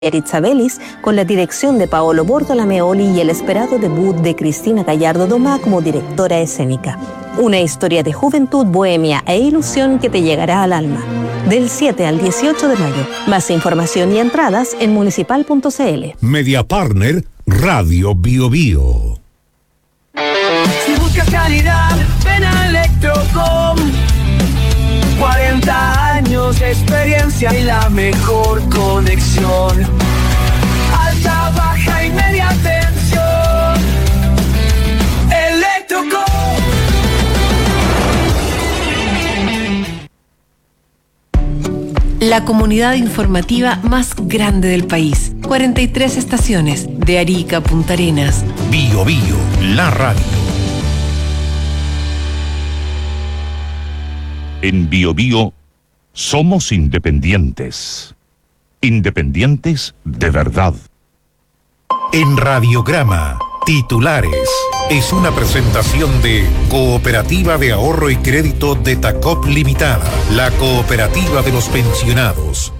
Eritza Vélez, con la dirección de Paolo Bortolameoli y el esperado debut de Cristina Gallardo Domá como directora escénica. Una historia de juventud, bohemia e ilusión que te llegará al alma. Del 7 al 18 de mayo. Más información y entradas en municipal.cl. Media Partner Radio Bio Bio. Si buscas calidad, ven a Electrocom. 40 años de experiencia y la mejor conexión. Alta, baja y media tensión. Electrocom. La comunidad informativa más grande del país. 43 estaciones, de Arica a Punta Arenas. Bio Bio, la radio. En Bio Bio somos independientes. Independientes de verdad. En Radiograma, titulares. Es una presentación de Cooperativa de Ahorro y Crédito de Tacop Limitada, la cooperativa de los pensionados.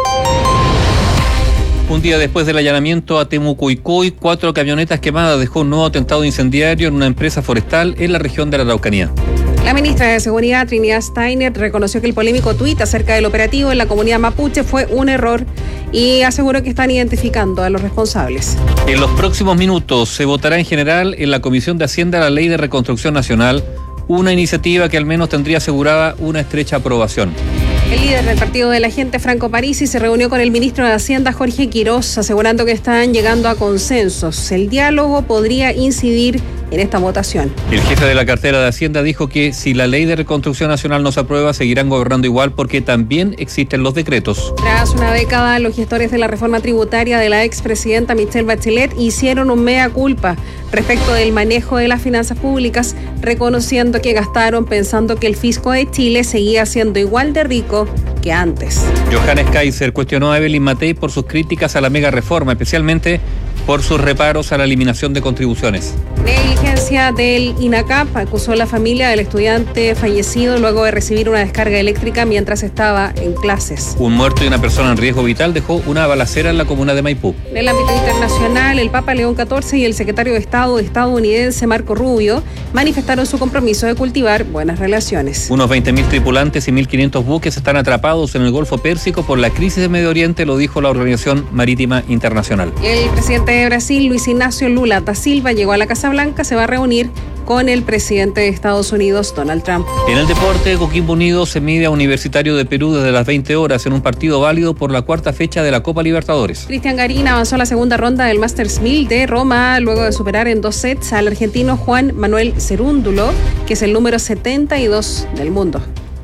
Un día después del allanamiento a Temucuicuy, 4 camionetas quemadas dejó un nuevo atentado incendiario en una empresa forestal en la región de la Araucanía. La ministra de Seguridad, Trinidad Steiner, reconoció que el polémico tuit acerca del operativo en la comunidad mapuche fue un error y aseguró que están identificando a los responsables. En los próximos minutos se votará en general en la Comisión de Hacienda la Ley de Reconstrucción Nacional, una iniciativa que al menos tendría asegurada una estrecha aprobación. El líder del partido de la gente, Franco Parisi, se reunió con el ministro de Hacienda, Jorge Quirós, asegurando que están llegando a consensos. El diálogo podría incidir en esta votación. El jefe de la cartera de Hacienda dijo que si la Ley de Reconstrucción Nacional no se aprueba, seguirán gobernando igual porque también existen los decretos. Tras una década, los gestores de la reforma tributaria de la expresidenta Michelle Bachelet hicieron un mea culpa respecto del manejo de las finanzas públicas, reconociendo que gastaron pensando que el fisco de Chile seguía siendo igual de rico que antes. Johannes Kaiser cuestionó a Evelyn Matei por sus críticas a la mega reforma, especialmente por sus reparos a la eliminación de contribuciones. Negligencia del INACAP acusó a la familia del estudiante fallecido luego de recibir una descarga eléctrica mientras estaba en clases. Un muerto y una persona en riesgo vital dejó una balacera en la comuna de Maipú. En el ámbito internacional, el Papa León XIV y el secretario de Estado estadounidense Marco Rubio manifestaron su compromiso de cultivar buenas relaciones. Unos 20.000 tripulantes y 1.500 buques están atrapados en el Golfo Pérsico por la crisis de Medio Oriente, lo dijo la Organización Marítima Internacional. El presidente de Brasil, Luis Ignacio Lula da Silva, llegó a la Casa Blanca, se va a reunir con el presidente de Estados Unidos, Donald Trump. En el deporte, Coquimbo Unido se mide a Universitario de Perú desde las 20 horas en un partido válido por la 4ª fecha de la Copa Libertadores. Cristian Garín avanzó a la segunda ronda del Masters 1000 de Roma luego de superar en 2 sets al argentino Juan Manuel Cerúndulo, que es el número 72 del mundo.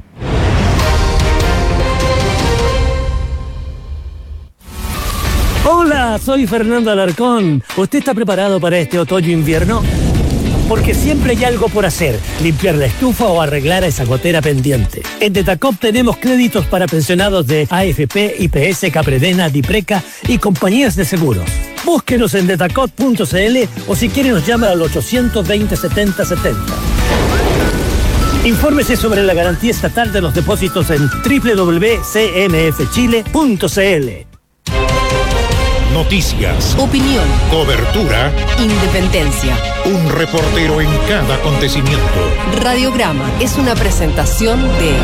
Hola, soy Fernando Alarcón. ¿Usted está preparado para este otoño-invierno? Porque siempre hay algo por hacer, limpiar la estufa o arreglar esa gotera pendiente. En Detacop tenemos créditos para pensionados de AFP, IPS, Capredena, Dipreca y compañías de seguros. Búsquenos en detacop.cl o si quiere nos llama al 820 70 70. Infórmese sobre la garantía estatal de los depósitos en www.cmfchile.cl. Noticias, Opinión, cobertura, independencia. un reportero en cada acontecimiento. Radiograma es una presentación de...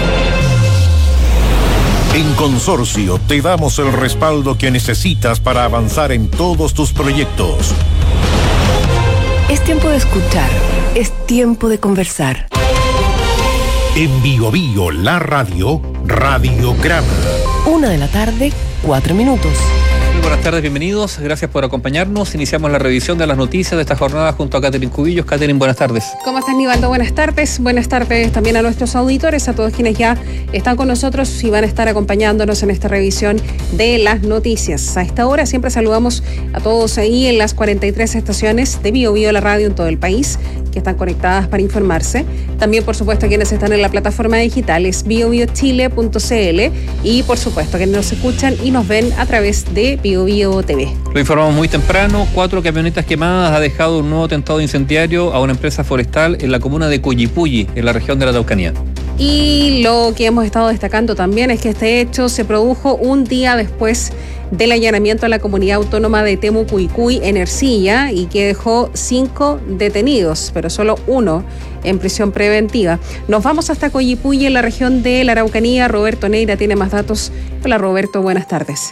En Consorcio te damos el respaldo que necesitas para avanzar en todos tus proyectos. Es tiempo de escuchar, es tiempo de conversar. En Bio Bio, la radio, Radiograma. 1:00 p.m, 4 minutos. Muy buenas tardes, bienvenidos. Gracias por acompañarnos. Iniciamos la revisión de las noticias de esta jornada junto a Catherine Cubillos. Catherine, buenas tardes. ¿Cómo estás, Nivaldo? Buenas tardes. Buenas tardes también a nuestros auditores, a todos quienes ya están con nosotros y van a estar acompañándonos en esta revisión de las noticias. A esta hora siempre saludamos a todos ahí en las 43 estaciones de Bio Bio, la radio en todo el país, que están conectadas para informarse. También, por supuesto, a quienes están en la plataforma digital es biobiochile.cl y, por supuesto, que nos escuchan y nos ven a través de Bio Bio TV. Lo informamos muy temprano. 4 camionetas quemadas ha dejado un nuevo atentado incendiario a una empresa forestal en la comuna de Cuyipulli, en la región de la Araucanía. Y lo que hemos estado destacando también es que este hecho se produjo un día después del allanamiento a la comunidad autónoma de Temucuicui en Ercilla y que dejó 5 detenidos, pero solo 1 en prisión preventiva. Nos vamos hasta Coyipulli, en la región de la Araucanía. Roberto Neira tiene más datos. Hola Roberto, buenas tardes.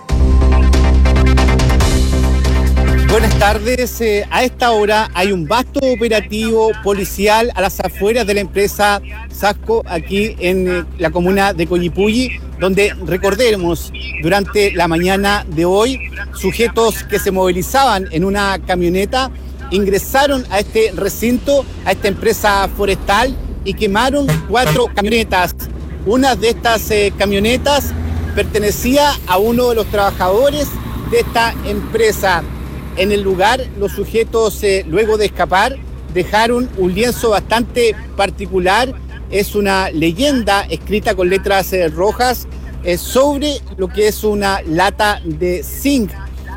Buenas tardes. A esta hora hay un vasto operativo policial a las afueras de la empresa Sasco, aquí en la comuna de Coyipulli, donde, recordemos, durante la mañana de hoy, sujetos que se movilizaban en una camioneta ingresaron a este recinto, a esta empresa forestal, y quemaron 4 camionetas. Una de estas camionetas pertenecía a uno de los trabajadores de esta empresa. En el lugar, los sujetos, luego de escapar, dejaron un lienzo bastante particular. Es una leyenda escrita con letras rojas sobre lo que es una lata de zinc,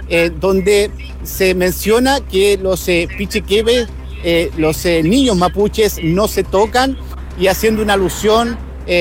donde se menciona que los pichiquebes, los niños mapuches, no se tocan, y haciendo una alusión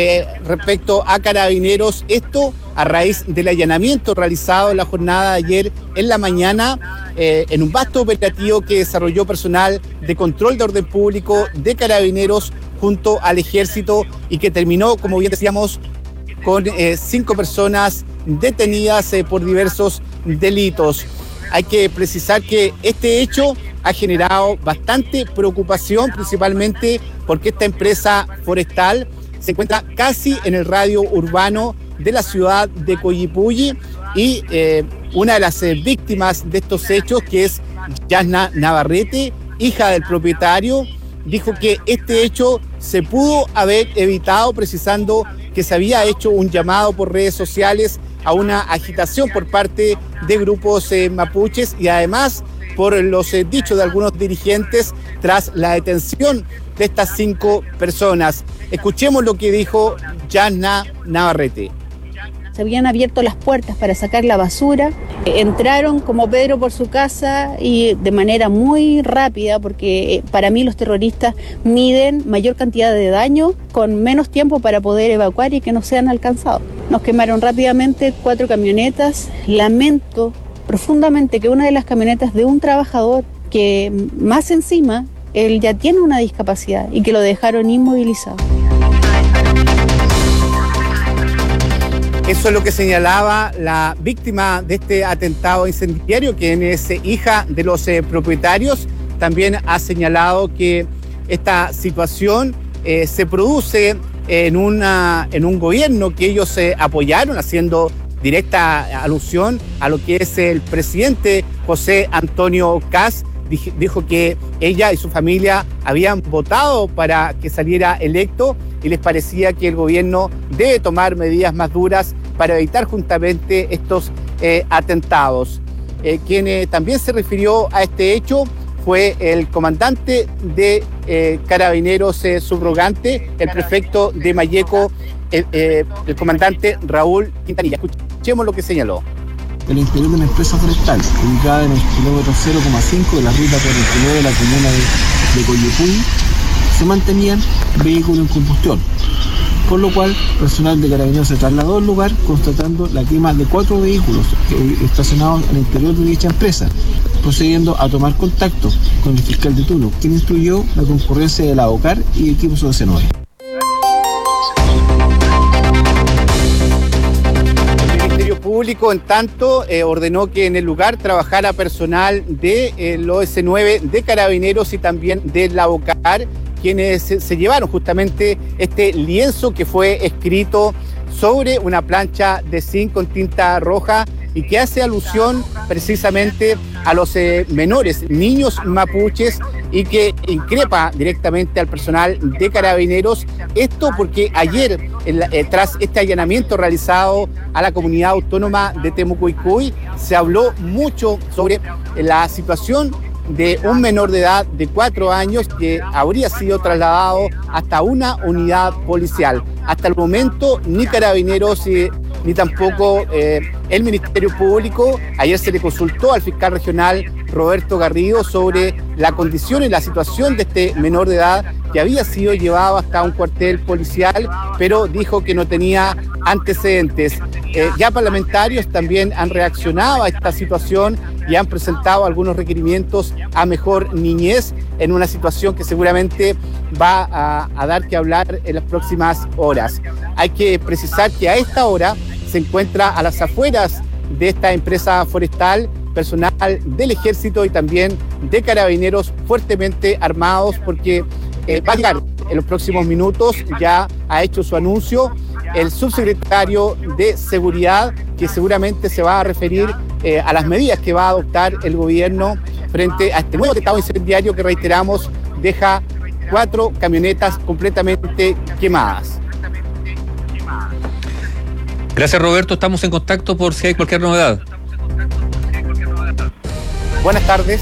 respecto a Carabineros, esto a raíz del allanamiento realizado en la jornada de ayer en la mañana, en un vasto operativo que desarrolló personal de control de orden público de Carabineros junto al Ejército, y que terminó, como bien decíamos, con 5 personas detenidas por diversos delitos. Hay que precisar que este hecho ha generado bastante preocupación, principalmente porque esta empresa forestal se encuentra casi en el radio urbano de la ciudad de Coyipulli, y una de las víctimas de estos hechos, que es Yasna Navarrete, hija del propietario, dijo que este hecho se pudo haber evitado, precisando que se había hecho un llamado por redes sociales a una agitación por parte de grupos mapuches, y además por los dichos de algunos dirigentes tras la detención de estas 5 personas. Escuchemos lo que dijo Yasna Navarrete. Se habían abierto las puertas para sacar la basura, entraron como Pedro por su casa y de manera muy rápida, porque para mí los terroristas miden mayor cantidad de daño con menos tiempo para poder evacuar y que no sean alcanzados. Nos quemaron rápidamente 4 camionetas. Lamento profundamente que una de las camionetas de un trabajador, que más encima él ya tiene una discapacidad, y que lo dejaron inmovilizado. Eso es lo que señalaba la víctima de este atentado incendiario, quien es hija de los propietarios. También ha señalado que esta situación se produce en un gobierno que ellos apoyaron, haciendo directa alusión a lo que es el presidente José Antonio Kast. Dijo que ella y su familia habían votado para que saliera electo, y les parecía que el gobierno debe tomar medidas más duras para evitar justamente estos atentados. Quien también se refirió a este hecho fue el comandante de Carabineros subrogante, el prefecto de Mayeco, el comandante Raúl Quintanilla. Escuchemos lo que señaló. El interior de una empresa forestal, ubicada en el kilómetro 0,5 de la ruta 49 de la comuna de Coyipulli, se mantenían vehículos en combustión, por lo cual personal de Carabineros se trasladó al lugar, constatando la quema de 4 vehículos estacionados al interior de dicha empresa, procediendo a tomar contacto con el fiscal de turno, quien instruyó la concurrencia de la OCAR y equipos de C9. Público, en tanto, ordenó que en el lugar trabajara personal de los S9 de Carabineros y también de la OCAR, quienes se llevaron justamente este lienzo que fue escrito sobre una plancha de zinc con tinta roja, y que hace alusión precisamente a los menores, niños mapuches, y que increpa directamente al personal de Carabineros. Esto porque ayer, tras este allanamiento realizado a la comunidad autónoma de Temucuicui, se habló mucho sobre la situación de un menor de edad de 4 años que habría sido trasladado hasta una unidad policial. Hasta el momento, ni Carabineros ni tampoco el Ministerio Público. Ayer se le consultó al fiscal regional Roberto Garrido sobre la condición y la situación de este menor de edad, que había sido llevado hasta un cuartel policial, pero dijo que no tenía antecedentes. Ya parlamentarios también han reaccionado a esta situación y han presentado algunos requerimientos a Mejor Niñez en una situación que seguramente va a dar que hablar en las próximas horas. Hay que precisar que a esta hora se encuentra a las afueras de esta empresa forestal personal del Ejército y también de Carabineros fuertemente armados, porque va a llegar en los próximos minutos, ya ha hecho su anuncio el subsecretario de Seguridad, que seguramente se va a referir a las medidas que va a adoptar el gobierno frente a este nuevo atentado incendiario que, reiteramos, deja 4 camionetas completamente quemadas. Gracias, Roberto. Estamos en contacto por si hay cualquier novedad. Buenas tardes.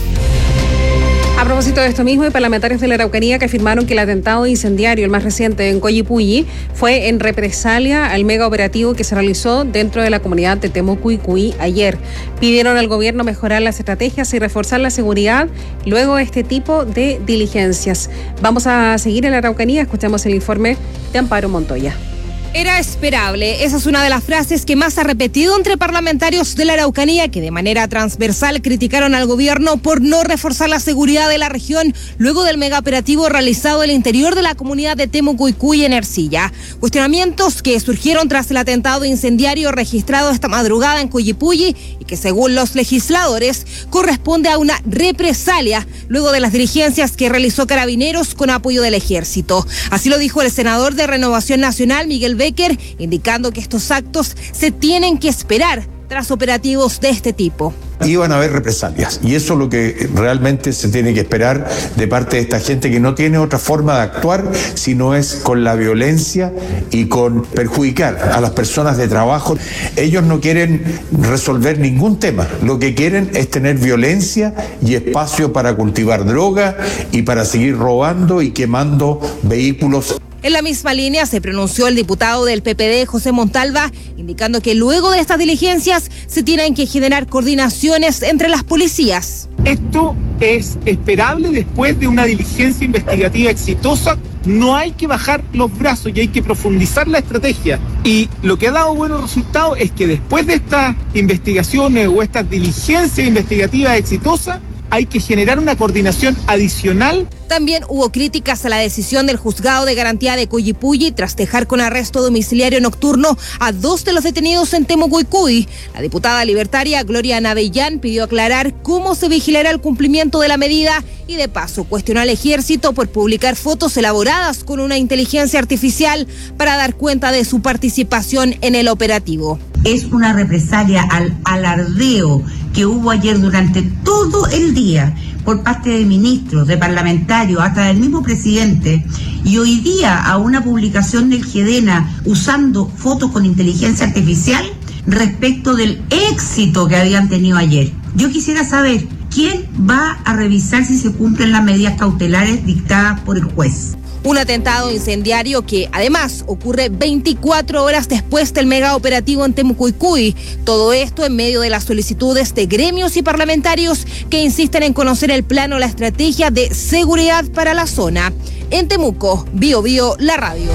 A propósito de esto mismo, hay parlamentarios de la Araucanía que afirmaron que el atentado incendiario, el más reciente en Coyipulli, fue en represalia al mega operativo que se realizó dentro de la comunidad de Temucuicui ayer. Pidieron al gobierno mejorar las estrategias y reforzar la seguridad luego de este tipo de diligencias. Vamos a seguir en la Araucanía, escuchamos el informe de Amparo Montoya. Era esperable. Esa es una de las frases que más ha repetido entre parlamentarios de la Araucanía, que de manera transversal criticaron al gobierno por no reforzar la seguridad de la región luego del megaoperativo realizado en el interior de la comunidad de Temucuicui en Ercilla. Cuestionamientos que surgieron tras el atentado incendiario registrado esta madrugada en Coyipulli y que, según los legisladores, corresponde a una represalia luego de las diligencias que realizó Carabineros con apoyo del Ejército. Así lo dijo el senador de Renovación Nacional, Miguel Becker, indicando que estos actos se tienen que esperar tras operativos de este tipo. Iban a haber represalias y eso es lo que realmente se tiene que esperar de parte de esta gente, que no tiene otra forma de actuar si no es con la violencia y con perjudicar a las personas de trabajo. Ellos no quieren resolver ningún tema, lo que quieren es tener violencia y espacio para cultivar droga y para seguir robando y quemando vehículos. En la misma línea se pronunció el diputado del PPD, José Montalva, indicando que luego de estas diligencias se tienen que generar coordinaciones entre las policías. Esto es esperable después de una diligencia investigativa exitosa. No hay que bajar los brazos y hay que profundizar la estrategia. Y lo que ha dado buenos resultados es que después de estas investigaciones o estas diligencias investigativas exitosas, hay que generar una coordinación adicional. También hubo críticas a la decisión del juzgado de garantía de Coyipulli tras dejar con arresto domiciliario nocturno a 2 de los detenidos en Temucuicui. La diputada libertaria Gloria Navellán pidió aclarar cómo se vigilará el cumplimiento de la medida y, de paso, cuestionó al Ejército por publicar fotos elaboradas con una inteligencia artificial para dar cuenta de su participación en el operativo. Es una represalia al alardeo que hubo ayer durante todo el día por parte de ministros, de parlamentarios, hasta del mismo presidente, y hoy día a una publicación del GEDENA usando fotos con inteligencia artificial respecto del éxito que habían tenido ayer. Yo quisiera saber quién va a revisar si se cumplen las medidas cautelares dictadas por el juez. Un atentado incendiario que, además, ocurre 24 horas después del mega operativo en Temucuicui. Todo esto en medio de las solicitudes de gremios y parlamentarios que insisten en conocer el plano, la estrategia de seguridad para la zona. En Temuco, Bio Bio, la radio.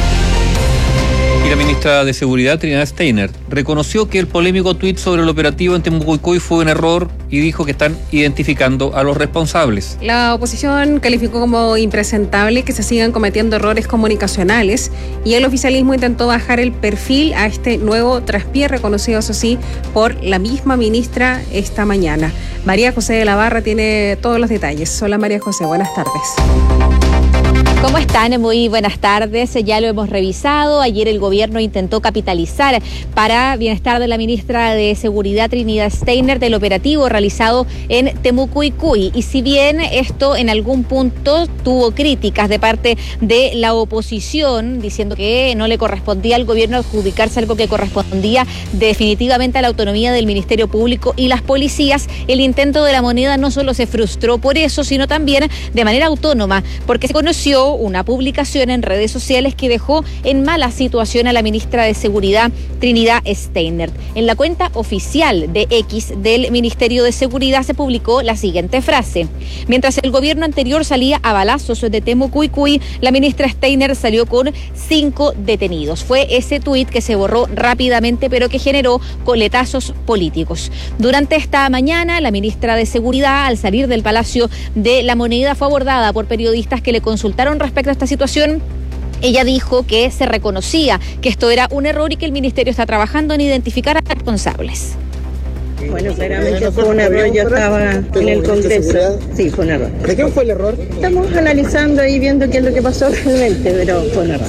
Y la ministra de Seguridad, Trinidad Steiner, reconoció que el polémico tuit sobre el operativo en Temucuicui fue un error y dijo que están identificando a los responsables. La oposición calificó como impresentable que se sigan cometiendo errores comunicacionales y el oficialismo intentó bajar el perfil a este nuevo traspié, reconocido, eso sí, por la misma ministra esta mañana. María José de la Barra tiene todos los detalles. Hola, María José, buenas tardes. ¿Cómo están? Muy buenas tardes. Ya lo hemos revisado. Ayer el gobierno intentó capitalizar para bienestar de la ministra de Seguridad, Trinidad Steiner, del operativo realizado en Temucuicui. Y si bien esto en algún punto tuvo críticas de parte de la oposición, diciendo que no le correspondía al gobierno adjudicarse algo que correspondía definitivamente a la autonomía del Ministerio Público y las policías, el intento de la moneda no solo se frustró por eso, sino también de manera autónoma, porque se conoció publicó una publicación en redes sociales que dejó en mala situación a la ministra de Seguridad, Trinidad Steiner. En la cuenta oficial de X del Ministerio de Seguridad se publicó la siguiente frase: mientras el gobierno anterior salía a balazos de Temucuicui, la ministra Steiner salió con 5 detenidos. Fue ese tuit que se borró rápidamente, pero que generó coletazos políticos. Durante esta mañana, la ministra de Seguridad, al salir del Palacio de la Moneda, fue abordada por periodistas que le consultaron respecto a esta situación. Ella dijo que se reconocía que esto era un error y que el ministerio está trabajando en identificar a responsables. Bueno, claramente fue un error, yo estaba en el Congreso. Sí, fue un error. ¿De qué fue el error? Estamos analizando y viendo qué es lo que pasó realmente, pero fue un error.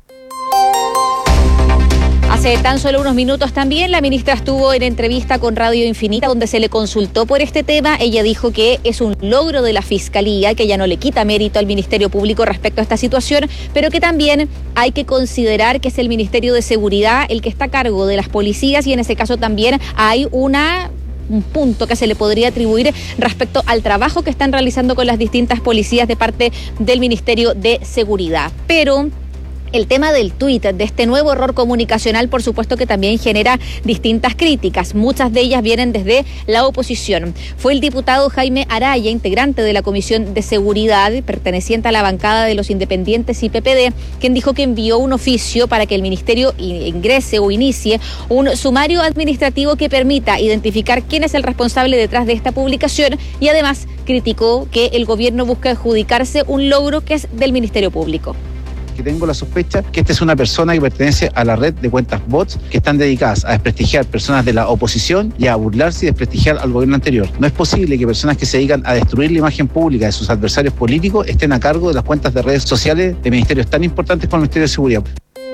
Hace tan solo unos minutos también la ministra estuvo en entrevista con Radio Infinita, donde se le consultó por este tema. Ella dijo que es un logro de la Fiscalía, que ella no le quita mérito al Ministerio Público respecto a esta situación, pero que también hay que considerar que es el Ministerio de Seguridad el que está a cargo de las policías, y en ese caso también hay un punto que se le podría atribuir respecto al trabajo que están realizando con las distintas policías de parte del Ministerio de Seguridad. Pero el tema del tuit, de este nuevo error comunicacional, por supuesto que también genera distintas críticas. Muchas de ellas vienen desde la oposición. Fue el diputado Jaime Araya, integrante de la Comisión de Seguridad, perteneciente a la bancada de los Independientes y PPD, quien dijo que envió un oficio para que el ministerio ingrese o inicie un sumario administrativo que permita identificar quién es el responsable detrás de esta publicación, y además criticó que el gobierno busca adjudicarse un logro que es del Ministerio Público. Que tengo la sospecha que esta es una persona que pertenece a la red de cuentas bots que están dedicadas a desprestigiar personas de la oposición y a burlarse y desprestigiar al gobierno anterior. No es posible que personas que se dedican a destruir la imagen pública de sus adversarios políticos estén a cargo de las cuentas de redes sociales de ministerios tan importantes como el Ministerio de Seguridad.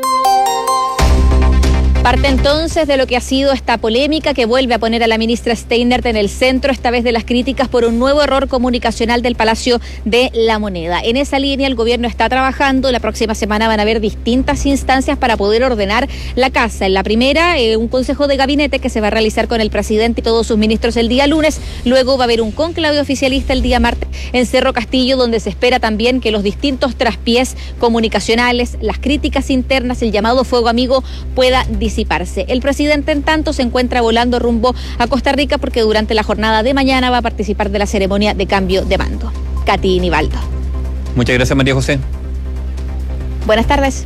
Parte entonces de lo que ha sido esta polémica que vuelve a poner a la ministra Steiner en el centro, esta vez de las críticas por un nuevo error comunicacional del Palacio de la Moneda. En esa línea el gobierno está trabajando. La próxima semana van a haber distintas instancias para poder ordenar la casa. En la primera, un consejo de gabinete que se va a realizar con el presidente y todos sus ministros el día lunes. Luego va a haber un conclave oficialista el día martes en Cerro Castillo, donde se espera también que los distintos traspiés comunicacionales, las críticas internas, el llamado fuego amigo pueda disiparse. El presidente, en tanto, se encuentra volando rumbo a Costa Rica porque durante la jornada de mañana va a participar de la ceremonia de cambio de mando. Katy Nivaldo. Muchas gracias, María José. Buenas tardes.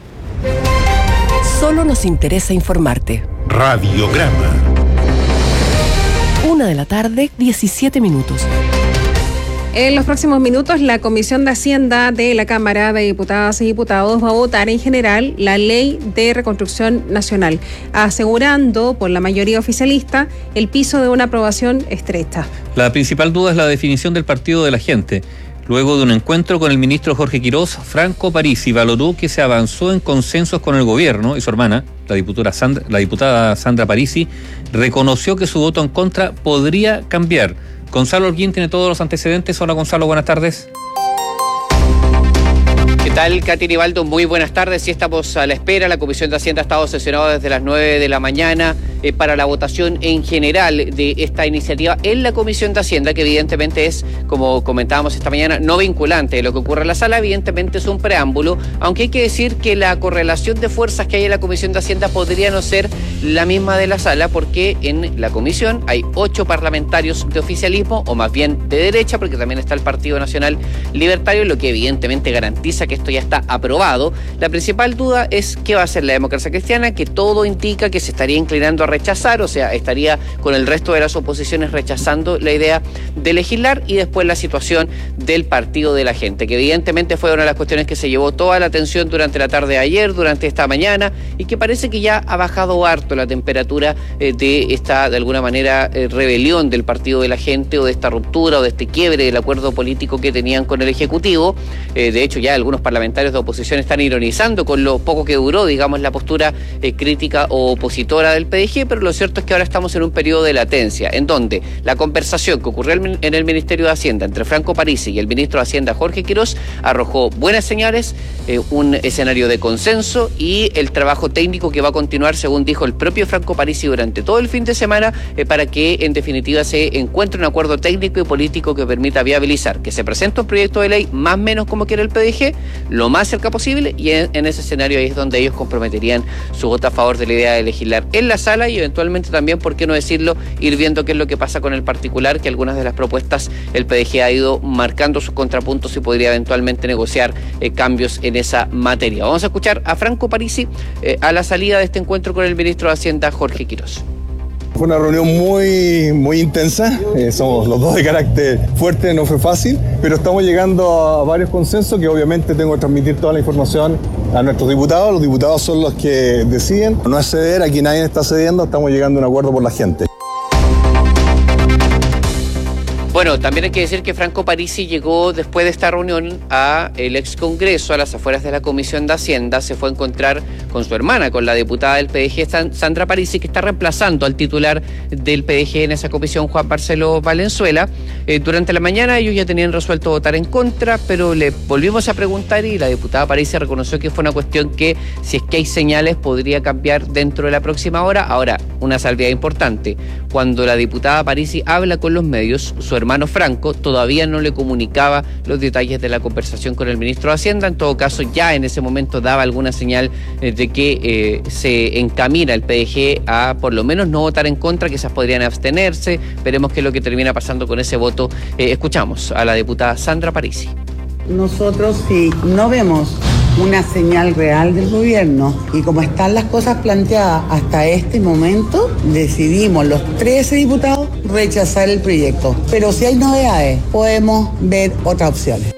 Solo nos interesa informarte. Radiograma. 1:17 p.m. En los próximos minutos, la Comisión de Hacienda de la Cámara de Diputadas y Diputados va a votar en general la Ley de Reconstrucción Nacional, asegurando por la mayoría oficialista el piso de una aprobación estrecha. La principal duda es la definición del partido de la gente. Luego de un encuentro con el ministro Jorge Quirós, Franco Parisi valoró que se avanzó en consensos con el gobierno, y su hermana, la diputada Sandra Parisi, reconoció que su voto en contra podría cambiar. Gonzalo Holguín tiene todos los antecedentes. Hola, Gonzalo, buenas tardes. ¿Qué tal, Katy Nivaldo? Muy buenas tardes. Sí, estamos a la espera. La Comisión de Hacienda ha estado sesionada desde las 9 de la mañana para la votación en general de esta iniciativa en la Comisión de Hacienda, que evidentemente es, como comentábamos esta mañana, no vinculante de lo que ocurre en la sala. Evidentemente es un preámbulo, aunque hay que decir que la correlación de fuerzas que hay en la Comisión de Hacienda podría no ser la misma de la sala, porque en la comisión hay 8 parlamentarios de oficialismo, o más bien de derecha, porque también está el Partido Nacional Libertario, lo que evidentemente garantiza que esto ya está aprobado. La principal duda es qué va a hacer la democracia cristiana, que todo indica que se estaría inclinando a rechazar, o sea, estaría con el resto de las oposiciones rechazando la idea de legislar, y después la situación del Partido de la Gente, que evidentemente fue una de las cuestiones que se llevó toda la atención durante la tarde de ayer, durante esta mañana, y que parece que ya ha bajado harto la temperatura de esta, de alguna manera, rebelión del Partido de la Gente, o de esta ruptura, o de este quiebre del acuerdo político que tenían con el Ejecutivo. De hecho, ya algunos parlamentarios de oposición están ironizando con lo poco que duró, digamos, la postura crítica o opositora del PDG, PDG, pero lo cierto es que ahora estamos en un periodo de latencia, en donde la conversación que ocurrió en el Ministerio de Hacienda entre Franco Parisi y el ministro de Hacienda, Jorge Quirós, arrojó buenas señales, un escenario de consenso y el trabajo técnico que va a continuar, según dijo el propio Franco Parisi, durante todo el fin de semana, para que en definitiva se encuentre un acuerdo técnico y político que permita viabilizar que se presente un proyecto de ley más o menos como quiere el PDG, lo más cerca posible, y en ese escenario ahí es donde ellos comprometerían su voto a favor de la idea de legislar en la sala y eventualmente también, por qué no decirlo, ir viendo qué es lo que pasa con el particular, que algunas de las propuestas el PDG ha ido marcando sus contrapuntos y podría eventualmente negociar cambios en esa materia. Vamos a escuchar a Franco Parisi a la salida de este encuentro con el ministro de Hacienda, Jorge Quirós. Fue una reunión muy intensa, somos los dos de carácter fuerte, no fue fácil, pero estamos llegando a varios consensos que obviamente tengo que transmitir toda la información a nuestros diputados. Los diputados son los que deciden, no es ceder, aquí nadie está cediendo, estamos llegando a un acuerdo por la gente. Bueno, también hay que decir que Franco Parisi llegó después de esta reunión a el ex Congreso, a las afueras de la Comisión de Hacienda, se fue a encontrar con su hermana, con la diputada del PDG, Sandra Parisi, que está reemplazando al titular del PDG en esa comisión, Juan Marcelo Valenzuela. Durante la mañana ellos ya tenían resuelto votar en contra, pero le volvimos a preguntar y la diputada Parisi reconoció que fue una cuestión que, si es que hay señales, podría cambiar dentro de la próxima hora. Ahora, una salvedad importante, cuando la diputada Parisi habla con los medios, su hermano Franco todavía no le comunicaba los detalles de la conversación con el ministro de Hacienda. En todo caso, ya en ese momento daba alguna señal de que se encamina el PDG a por lo menos no votar en contra, quizás podrían abstenerse. Veremos qué es lo que termina pasando con ese voto. Escuchamos a la diputada Sandra Parisi. Nosotros, si no vemos una señal real del gobierno y como están las cosas planteadas hasta este momento, decidimos los 13 diputados rechazar el proyecto. Pero si hay novedades, podemos ver otras opciones.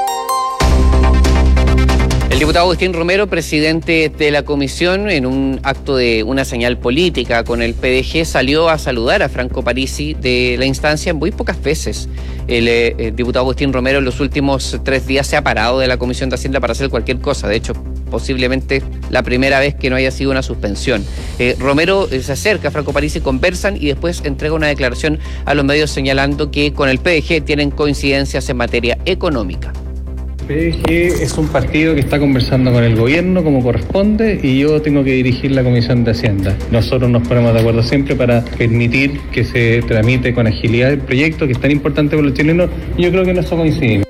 El diputado Agustín Romero, presidente de la comisión, en un acto de una señal política con el PDG, salió a saludar a Franco Parisi de la instancia muy pocas veces. El diputado Agustín Romero en los últimos 3 días se ha parado de la Comisión de Hacienda para hacer cualquier cosa. De hecho, posiblemente la primera vez que no haya sido una suspensión. Romero se acerca a Franco Parisi, conversan y después entrega una declaración a los medios señalando que con el PDG tienen coincidencias en materia económica. PDG es un partido que está conversando con el gobierno como corresponde y yo tengo que dirigir la Comisión de Hacienda. Nosotros nos ponemos de acuerdo siempre para permitir que se tramite con agilidad el proyecto que es tan importante para los chilenos y yo creo que en eso coincidimos.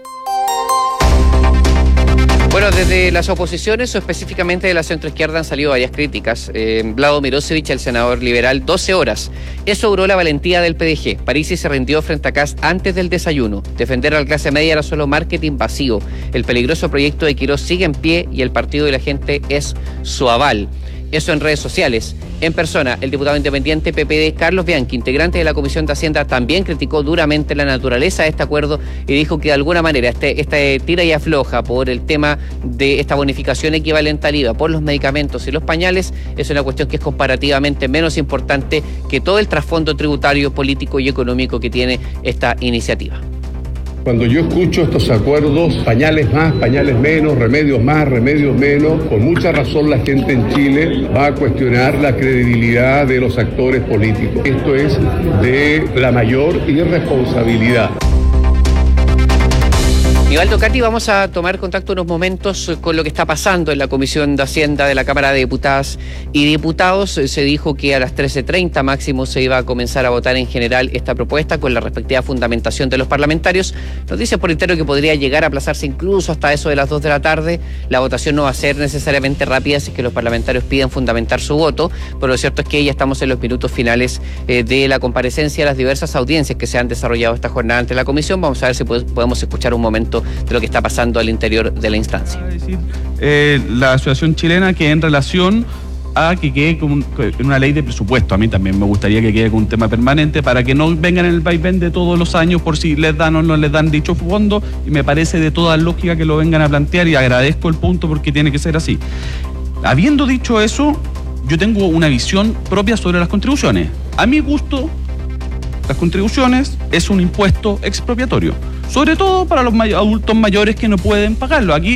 Bueno, desde las oposiciones o específicamente de la centroizquierda han salido varias críticas. Vlado Mirosevic, el senador liberal, 12 horas. Eso duró la valentía del PDG. Parisi se rindió frente a Kast antes del desayuno. Defender a la clase media era solo marketing vacío. El peligroso proyecto de Quirós sigue en pie y el partido y la gente es su aval. Eso en redes sociales. En persona, el diputado independiente PPD, Carlos Bianchi, integrante de la Comisión de Hacienda, también criticó duramente la naturaleza de este acuerdo y dijo que de alguna manera este tira y afloja por el tema de esta bonificación equivalente al IVA por los medicamentos y los pañales es una cuestión que es comparativamente menos importante que todo el trasfondo tributario, político y económico que tiene esta iniciativa. Cuando yo escucho estos acuerdos, pañales más, pañales menos, remedios más, remedios menos, con mucha razón la gente en Chile va a cuestionar la credibilidad de los actores políticos. Esto es de la mayor irresponsabilidad. Nivaldo, Katy, vamos a tomar contacto unos momentos con lo que está pasando en la Comisión de Hacienda de la Cámara de Diputadas y Diputados. Se dijo que a las 13:30 máximo se iba a comenzar a votar en general esta propuesta con la respectiva fundamentación de los parlamentarios. Nos dice por interno que podría llegar a aplazarse incluso hasta eso de las 2 de la tarde. La votación no va a ser necesariamente rápida si es que los parlamentarios piden fundamentar su voto, pero lo cierto es que ya estamos en los minutos finales de la comparecencia de las diversas audiencias que se han desarrollado esta jornada ante la Comisión. Vamos a ver si podemos escuchar un momento de lo que está pasando al interior de la instancia. La Asociación Chilena, que en relación a que quede con una ley de presupuesto, a mí también me gustaría que quede con un tema permanente para que no vengan en el vaivén de todos los años por si les dan o no les dan dicho fondo, y me parece de toda lógica que lo vengan a plantear y agradezco el punto porque tiene que ser así. Habiendo dicho eso, yo tengo una visión propia sobre las contribuciones. A mi gusto, las contribuciones es un impuesto expropiatorio, sobre todo para los adultos mayores que no pueden pagarlo. Aquí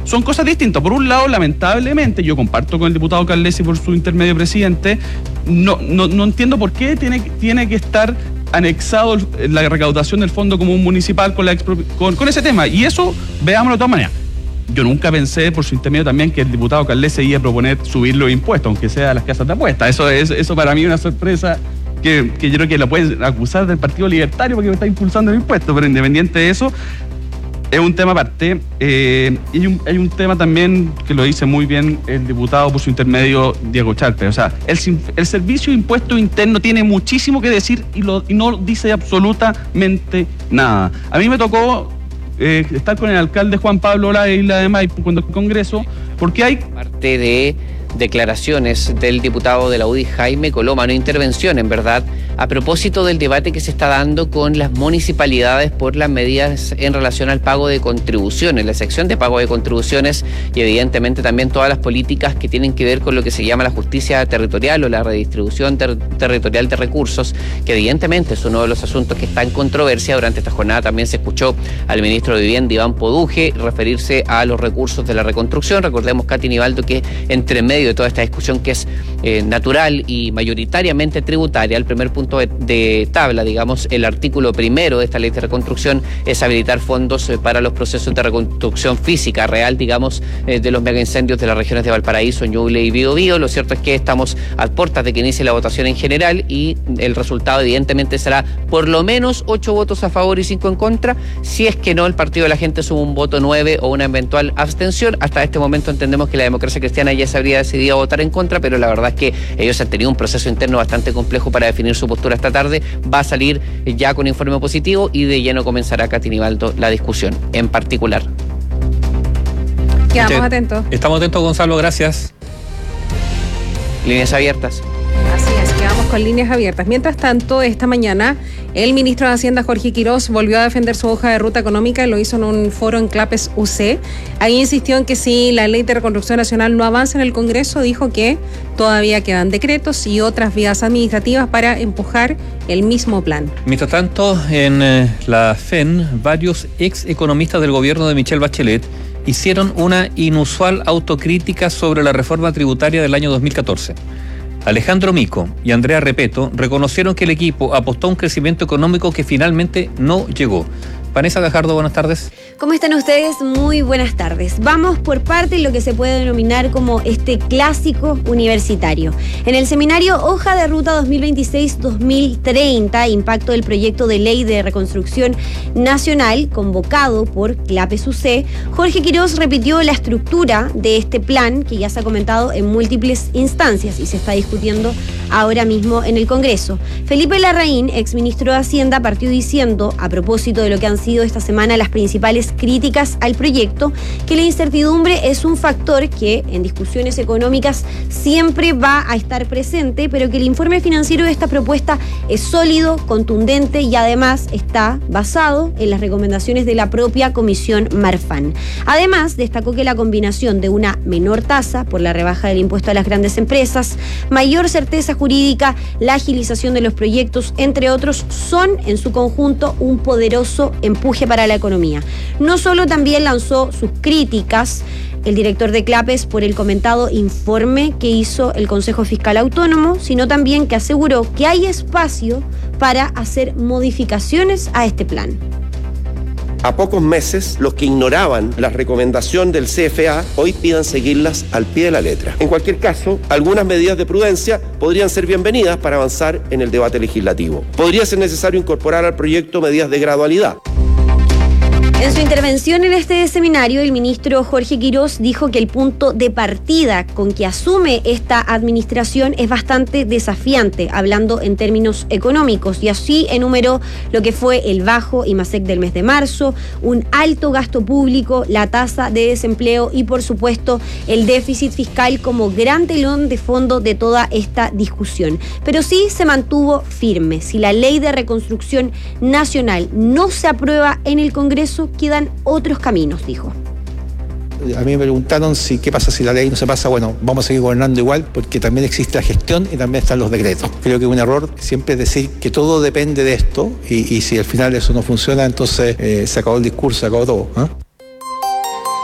son cosas distintas. Por un lado, lamentablemente, yo comparto con el diputado Carlesi por su intermedio presidente, no entiendo por qué tiene que estar anexado la recaudación del Fondo Común Municipal con ese tema. Y eso, veámoslo de todas maneras. Yo nunca pensé, por su intermedio también, que el diputado Carlesi iba a proponer subir los impuestos, aunque sea a las casas de apuestas. Eso para mí es una sorpresa que yo creo que la pueden acusar del Partido Libertario porque está impulsando el impuesto, pero independiente de eso, es un tema aparte. Y hay un tema también que lo dice muy bien el diputado por su intermedio Diego Charpe. O sea, el Servicio de Impuesto Interno tiene muchísimo que decir y no dice absolutamente nada. A mí me tocó estar con el alcalde Juan Pablo Ola de Isla de Maipo cuando el Congreso, porque hay parte de declaraciones del diputado de la UDI, Jaime Coloma, una intervención, en verdad, a propósito del debate que se está dando con las municipalidades por las medidas en relación al pago de contribuciones, la sección de pago de contribuciones y evidentemente también todas las políticas que tienen que ver con lo que se llama la justicia territorial o la redistribución territorial de recursos, que evidentemente es uno de los asuntos que está en controversia. Durante esta jornada también se escuchó al ministro de Vivienda, Iván Poduje, referirse a los recursos de la reconstrucción. Recordemos, Katy Nivaldo, que entre medio de toda esta discusión que es natural y mayoritariamente tributaria, el primer punto de tabla, digamos, el artículo primero de esta ley de reconstrucción es habilitar fondos para los procesos de reconstrucción física real, digamos, de los megaincendios de las regiones de Valparaíso, Ñuble y Biobío. Lo cierto es que estamos a puertas de que inicie la votación en general y el resultado evidentemente será por lo menos 8 votos a favor y 5 en contra. Si es que no, el Partido de la Gente suma un voto 9 o una eventual abstención. Hasta este momento entendemos que la Democracia Cristiana ya se habría decidido a votar en contra, pero la verdad es que ellos han tenido un proceso interno bastante complejo para definir su postura esta tarde. Va a salir ya con informe positivo y de lleno comenzará, Katy Nivaldo, la discusión en particular. Quedamos atentos. Estamos atentos, Gonzalo, gracias. Líneas abiertas. Así es, quedamos con líneas abiertas. Mientras tanto, esta mañana, el ministro de Hacienda, Jorge Quirós, volvió a defender su hoja de ruta económica y lo hizo en un foro en Clapes UC. Ahí insistió en que si la ley de reconstrucción nacional no avanza en el Congreso, dijo que todavía quedan decretos y otras vías administrativas para empujar el mismo plan. Mientras tanto, en la FEN, varios ex economistas del gobierno de Michelle Bachelet hicieron una inusual autocrítica sobre la reforma tributaria del año 2014. Alejandro Mico y Andrea Repeto reconocieron que el equipo apostó a un crecimiento económico que finalmente no llegó. Vanessa Gajardo, buenas tardes. ¿Cómo están ustedes? Muy buenas tardes. Vamos por parte de lo que se puede denominar como este clásico universitario. En el seminario Hoja de Ruta 2026-2030, impacto del proyecto de ley de reconstrucción nacional, convocado por Clapes UC, Jorge Quirós repitió la estructura de este plan que ya se ha comentado en múltiples instancias y se está discutiendo ahora mismo en el Congreso. Felipe Larraín, exministro de Hacienda, partió diciendo, a propósito de lo que han sido esta semana las principales críticas al proyecto, que la incertidumbre es un factor que en discusiones económicas siempre va a estar presente, pero que el informe financiero de esta propuesta es sólido, contundente y además está basado en las recomendaciones de la propia Comisión Marfan. Además, destacó que la combinación de una menor tasa por la rebaja del impuesto a las grandes empresas, mayor certeza jurídica, la agilización de los proyectos, entre otros, son en su conjunto un poderoso empuje para la economía. No solo también lanzó sus críticas el director de Clapes por el comentado informe que hizo el Consejo Fiscal Autónomo, sino también que aseguró que hay espacio para hacer modificaciones a este plan. A pocos meses, los que ignoraban la recomendación del CFA hoy pidan seguirlas al pie de la letra. En cualquier caso, algunas medidas de prudencia podrían ser bienvenidas para avanzar en el debate legislativo. Podría ser necesario incorporar al proyecto medidas de gradualidad. En su intervención en este seminario, el ministro Jorge Quirós dijo que el punto de partida con que asume esta administración es bastante desafiante, hablando en términos económicos, y así enumeró lo que fue el bajo IMASEC del mes de marzo, un alto gasto público, la tasa de desempleo y, por supuesto, el déficit fiscal como gran telón de fondo de toda esta discusión. Pero sí se mantuvo firme. Si la ley de reconstrucción nacional no se aprueba en el Congreso, quedan otros caminos, dijo. A mí me preguntaron qué pasa si la ley no se pasa. Bueno, vamos a seguir gobernando igual porque también existe la gestión y también están los decretos. Creo que un error siempre es decir que todo depende de esto y si al final eso no funciona, entonces se acabó el discurso, se acabó todo. El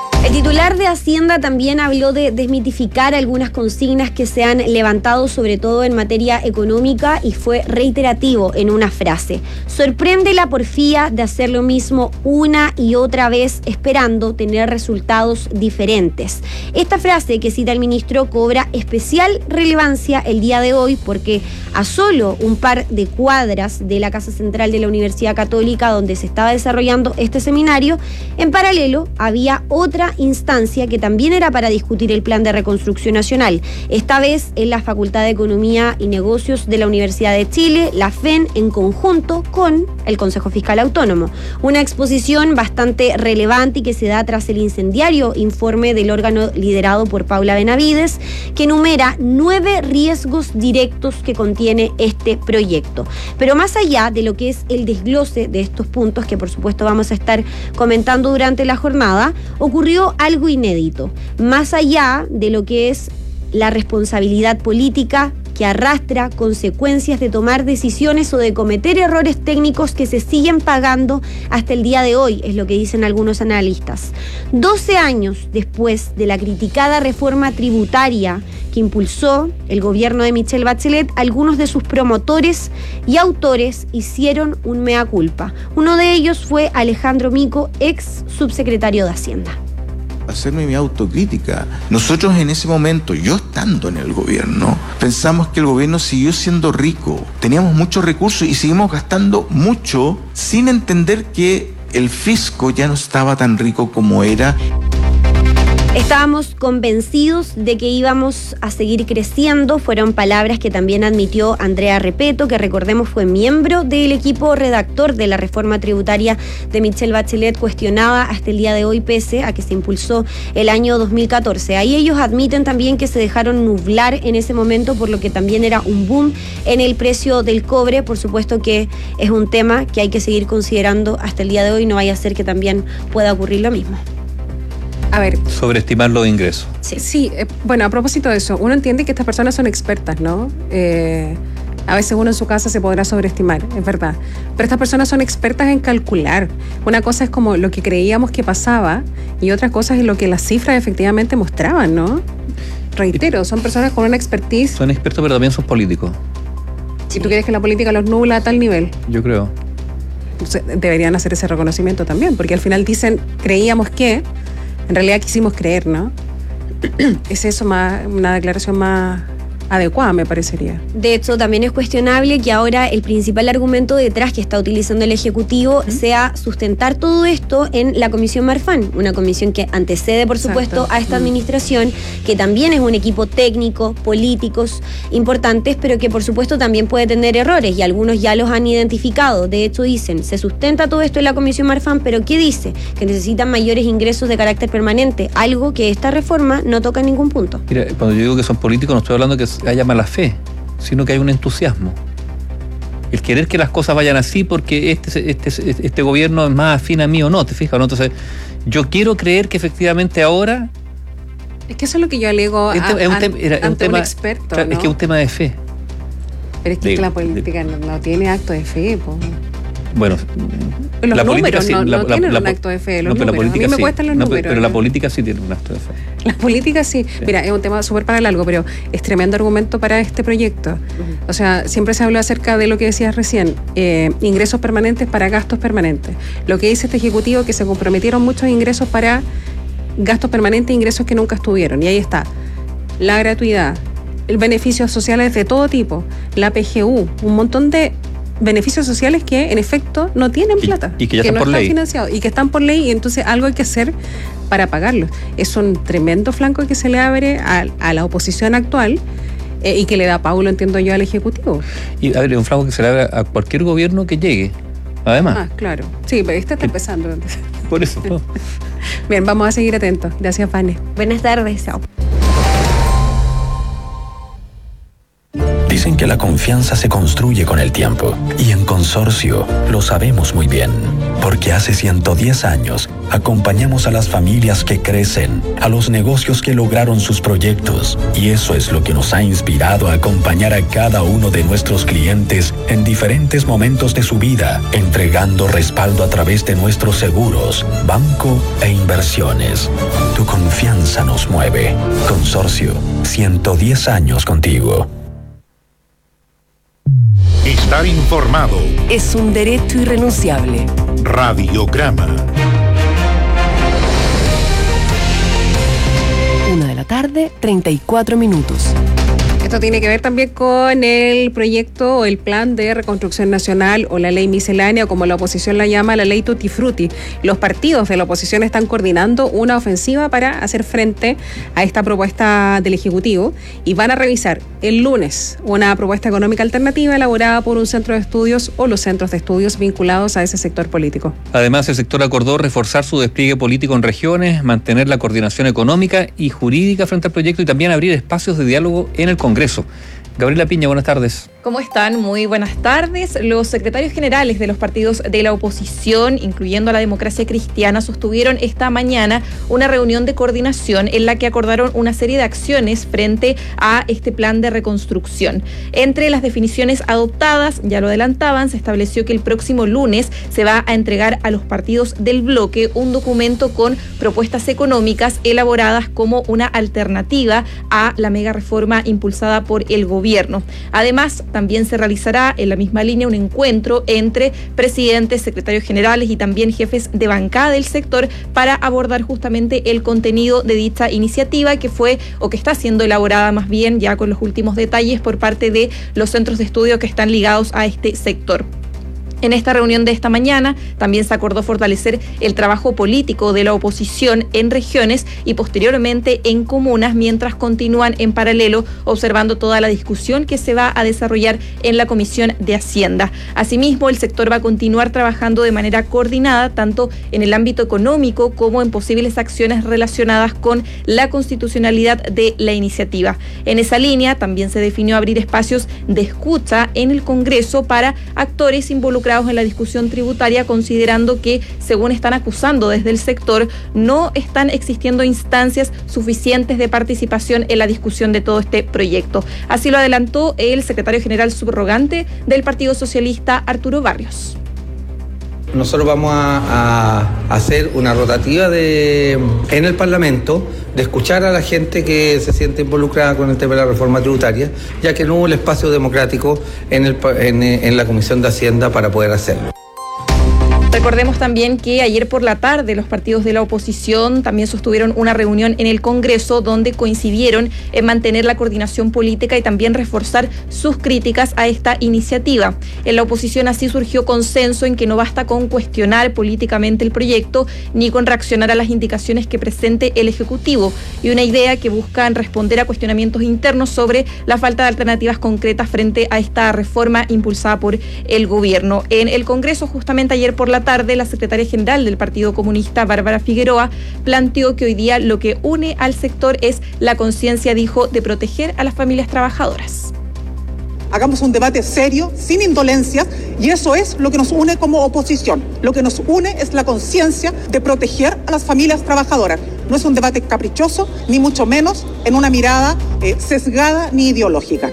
titular de Hacienda también habló de desmitificar algunas consignas que se han levantado, sobre todo en materia económica, y fue reiterativo en una frase. Sorprende la porfía de hacer lo mismo una y otra vez esperando tener resultados diferentes. Esta frase que cita el ministro cobra especial relevancia el día de hoy porque a solo un par de cuadras de la Casa Central de la Universidad Católica, donde se estaba desarrollando este seminario, en paralelo había otra instancia que también era para discutir el plan de reconstrucción nacional, esta vez en la Facultad de Economía y Negocios de la Universidad de Chile, la FEN, en conjunto con el Consejo Fiscal Autónomo. Una exposición bastante relevante y que se da tras el incendiario informe del órgano liderado por Paula Benavides, que enumera 9 riesgos directos que contiene este proyecto. Pero más allá de lo que es el desglose de estos puntos, que por supuesto vamos a estar comentando durante la jornada, ocurrió algo inédito. Más allá de lo que es la responsabilidad política que arrastra consecuencias de tomar decisiones o de cometer errores técnicos que se siguen pagando hasta el día de hoy, es lo que dicen algunos analistas. 12 años después de la criticada reforma tributaria que impulsó el gobierno de Michelle Bachelet, algunos de sus promotores y autores hicieron un mea culpa. Uno de ellos fue Alejandro Mico, ex subsecretario de Hacienda. Hacerme mi autocrítica. Nosotros en ese momento, yo estando en el gobierno, pensamos que el gobierno siguió siendo rico. Teníamos muchos recursos y seguimos gastando mucho sin entender que el fisco ya no estaba tan rico como era. Estábamos convencidos de que íbamos a seguir creciendo, fueron palabras que también admitió Andrea Repeto, que recordemos fue miembro del equipo redactor de la reforma tributaria de Michelle Bachelet, cuestionada hasta el día de hoy pese a que se impulsó el año 2014. Ahí ellos admiten también que se dejaron nublar en ese momento, por lo que también era un boom en el precio del cobre. Por supuesto que es un tema que hay que seguir considerando hasta el día de hoy, no vaya a ser que también pueda ocurrir lo mismo. A ver. Sobreestimar los ingresos. Sí, bueno, a propósito de eso, uno entiende que estas personas son expertas, ¿no? A veces uno en su casa se podrá sobreestimar, es verdad. Pero estas personas son expertas en calcular. Una cosa es como lo que creíamos que pasaba y otra cosa es lo que las cifras efectivamente mostraban, ¿no? Reitero, son personas con una expertise. Son expertos, pero también son políticos. Si tú crees que la política los nubla a tal nivel. Yo creo. Entonces, deberían hacer ese reconocimiento también, porque al final dicen, creíamos que... En realidad quisimos creer, ¿no? Es eso más, una declaración más adecuada, me parecería. De hecho, también es cuestionable que ahora el principal argumento detrás que está utilizando el Ejecutivo sea sustentar todo esto en la Comisión Marfan, una comisión que antecede, por supuesto, a esta administración, que también es un equipo técnico, políticos importantes, pero que por supuesto también puede tener errores, y algunos ya los han identificado. De hecho, dicen, se sustenta todo esto en la Comisión Marfan, pero ¿qué dice? Que necesitan mayores ingresos de carácter permanente, algo que esta reforma no toca en ningún punto. Mira, cuando yo digo que son políticos, no estoy hablando que haya mala fe, sino que hay un entusiasmo. El querer que las cosas vayan así porque este gobierno es más afín a mí o no, ¿te fijas? ¿No? Entonces, yo quiero creer que efectivamente ahora... Es que eso es lo que yo alego ante un experto, ¿no? Es que es un tema de fe. Pero es que la política no tiene acto de fe, po. Bueno, los la números política no tienen un acto de fe, los números. A mí me cuestan los números. Pero la política sí tiene un acto de fe. La política sí. Mira, es un tema súper para largo, pero es tremendo argumento para este proyecto. O sea, siempre se habla acerca de lo que decías recién, ingresos permanentes para gastos permanentes. Lo que dice este Ejecutivo es que se comprometieron muchos ingresos para gastos permanentes e ingresos que nunca estuvieron. Y ahí está, la gratuidad, beneficios sociales de todo tipo, la PGU, un montón de beneficios sociales que en efecto no tienen plata y que ya no están están financiados y que están por ley, y entonces algo hay que hacer para pagarlos. Es un tremendo flanco que se le abre a la oposición actual y que le da Paulo, entiendo yo, al Ejecutivo. Y a ver, un flanco que se le abre a cualquier gobierno que llegue, además. Claro, sí, pero este está empezando. Por eso. ¿No? Bien, vamos a seguir atentos. Gracias, Vane. Buenas tardes, chao. Dicen que la confianza se construye con el tiempo. Y en Consorcio lo sabemos muy bien, porque hace 110 años acompañamos a las familias que crecen, a los negocios que lograron sus proyectos, y eso es lo que nos ha inspirado a acompañar a cada uno de nuestros clientes en diferentes momentos de su vida, entregando respaldo a través de nuestros seguros, banco e inversiones. Tu confianza nos mueve. Consorcio, 110 años contigo. Estar informado es un derecho irrenunciable. Radiograma. 1:34 p.m. Esto tiene que ver también con el proyecto o el plan de reconstrucción nacional o la ley miscelánea, como la oposición la llama, la ley Tutti Frutti. Los partidos de la oposición están coordinando una ofensiva para hacer frente a esta propuesta del Ejecutivo y van a revisar el lunes una propuesta económica alternativa elaborada por un centro de estudios o los centros de estudios vinculados a ese sector político. Además, el sector acordó reforzar su despliegue político en regiones, mantener la coordinación económica y jurídica frente al proyecto y también abrir espacios de diálogo en el Congreso. Gabriela Piña, buenas tardes. ¿Cómo están? Muy buenas tardes. Los secretarios generales de los partidos de la oposición, incluyendo a la Democracia Cristiana, sostuvieron esta mañana una reunión de coordinación en la que acordaron una serie de acciones frente a este plan de reconstrucción. Entre las definiciones adoptadas, ya lo adelantaban, se estableció que el próximo lunes se va a entregar a los partidos del bloque un documento con propuestas económicas elaboradas como una alternativa a la mega reforma impulsada por el gobierno. Además, también se realizará en la misma línea un encuentro entre presidentes, secretarios generales y también jefes de bancada del sector para abordar justamente el contenido de dicha iniciativa que fue o que está siendo elaborada más bien ya con los últimos detalles por parte de los centros de estudio que están ligados a este sector. En esta reunión de esta mañana también se acordó fortalecer el trabajo político de la oposición en regiones y posteriormente en comunas mientras continúan en paralelo observando toda la discusión que se va a desarrollar en la Comisión de Hacienda. Asimismo, el sector va a continuar trabajando de manera coordinada tanto en el ámbito económico como en posibles acciones relacionadas con la constitucionalidad de la iniciativa. En esa línea también se definió abrir espacios de escucha en el Congreso para actores involucrados en la discusión tributaria, considerando que, según están acusando desde el sector, no están existiendo instancias suficientes de participación en la discusión de todo este proyecto. Así lo adelantó el secretario general subrogante del Partido Socialista, Arturo Barrios. Nosotros vamos a hacer una rotativa en el Parlamento de escuchar a la gente que se siente involucrada con el tema de la reforma tributaria, ya que no hubo el espacio democrático en la Comisión de Hacienda para poder hacerlo. Recordemos también que ayer por la tarde los partidos de la oposición también sostuvieron una reunión en el Congreso donde coincidieron en mantener la coordinación política y también reforzar sus críticas a esta iniciativa. En la oposición así surgió consenso en que no basta con cuestionar políticamente el proyecto ni con reaccionar a las indicaciones que presente el Ejecutivo, y una idea que buscan responder a cuestionamientos internos sobre la falta de alternativas concretas frente a esta reforma impulsada por el gobierno. En el Congreso, justamente ayer por la tarde, la secretaria general del Partido Comunista, Bárbara Figueroa, planteó que hoy día lo que une al sector es la conciencia, dijo, de proteger a las familias trabajadoras. Hagamos un debate serio, sin indolencias, y eso es lo que nos une como oposición. Lo que nos une es la conciencia de proteger a las familias trabajadoras. No es un debate caprichoso, ni mucho menos en una mirada sesgada ni ideológica.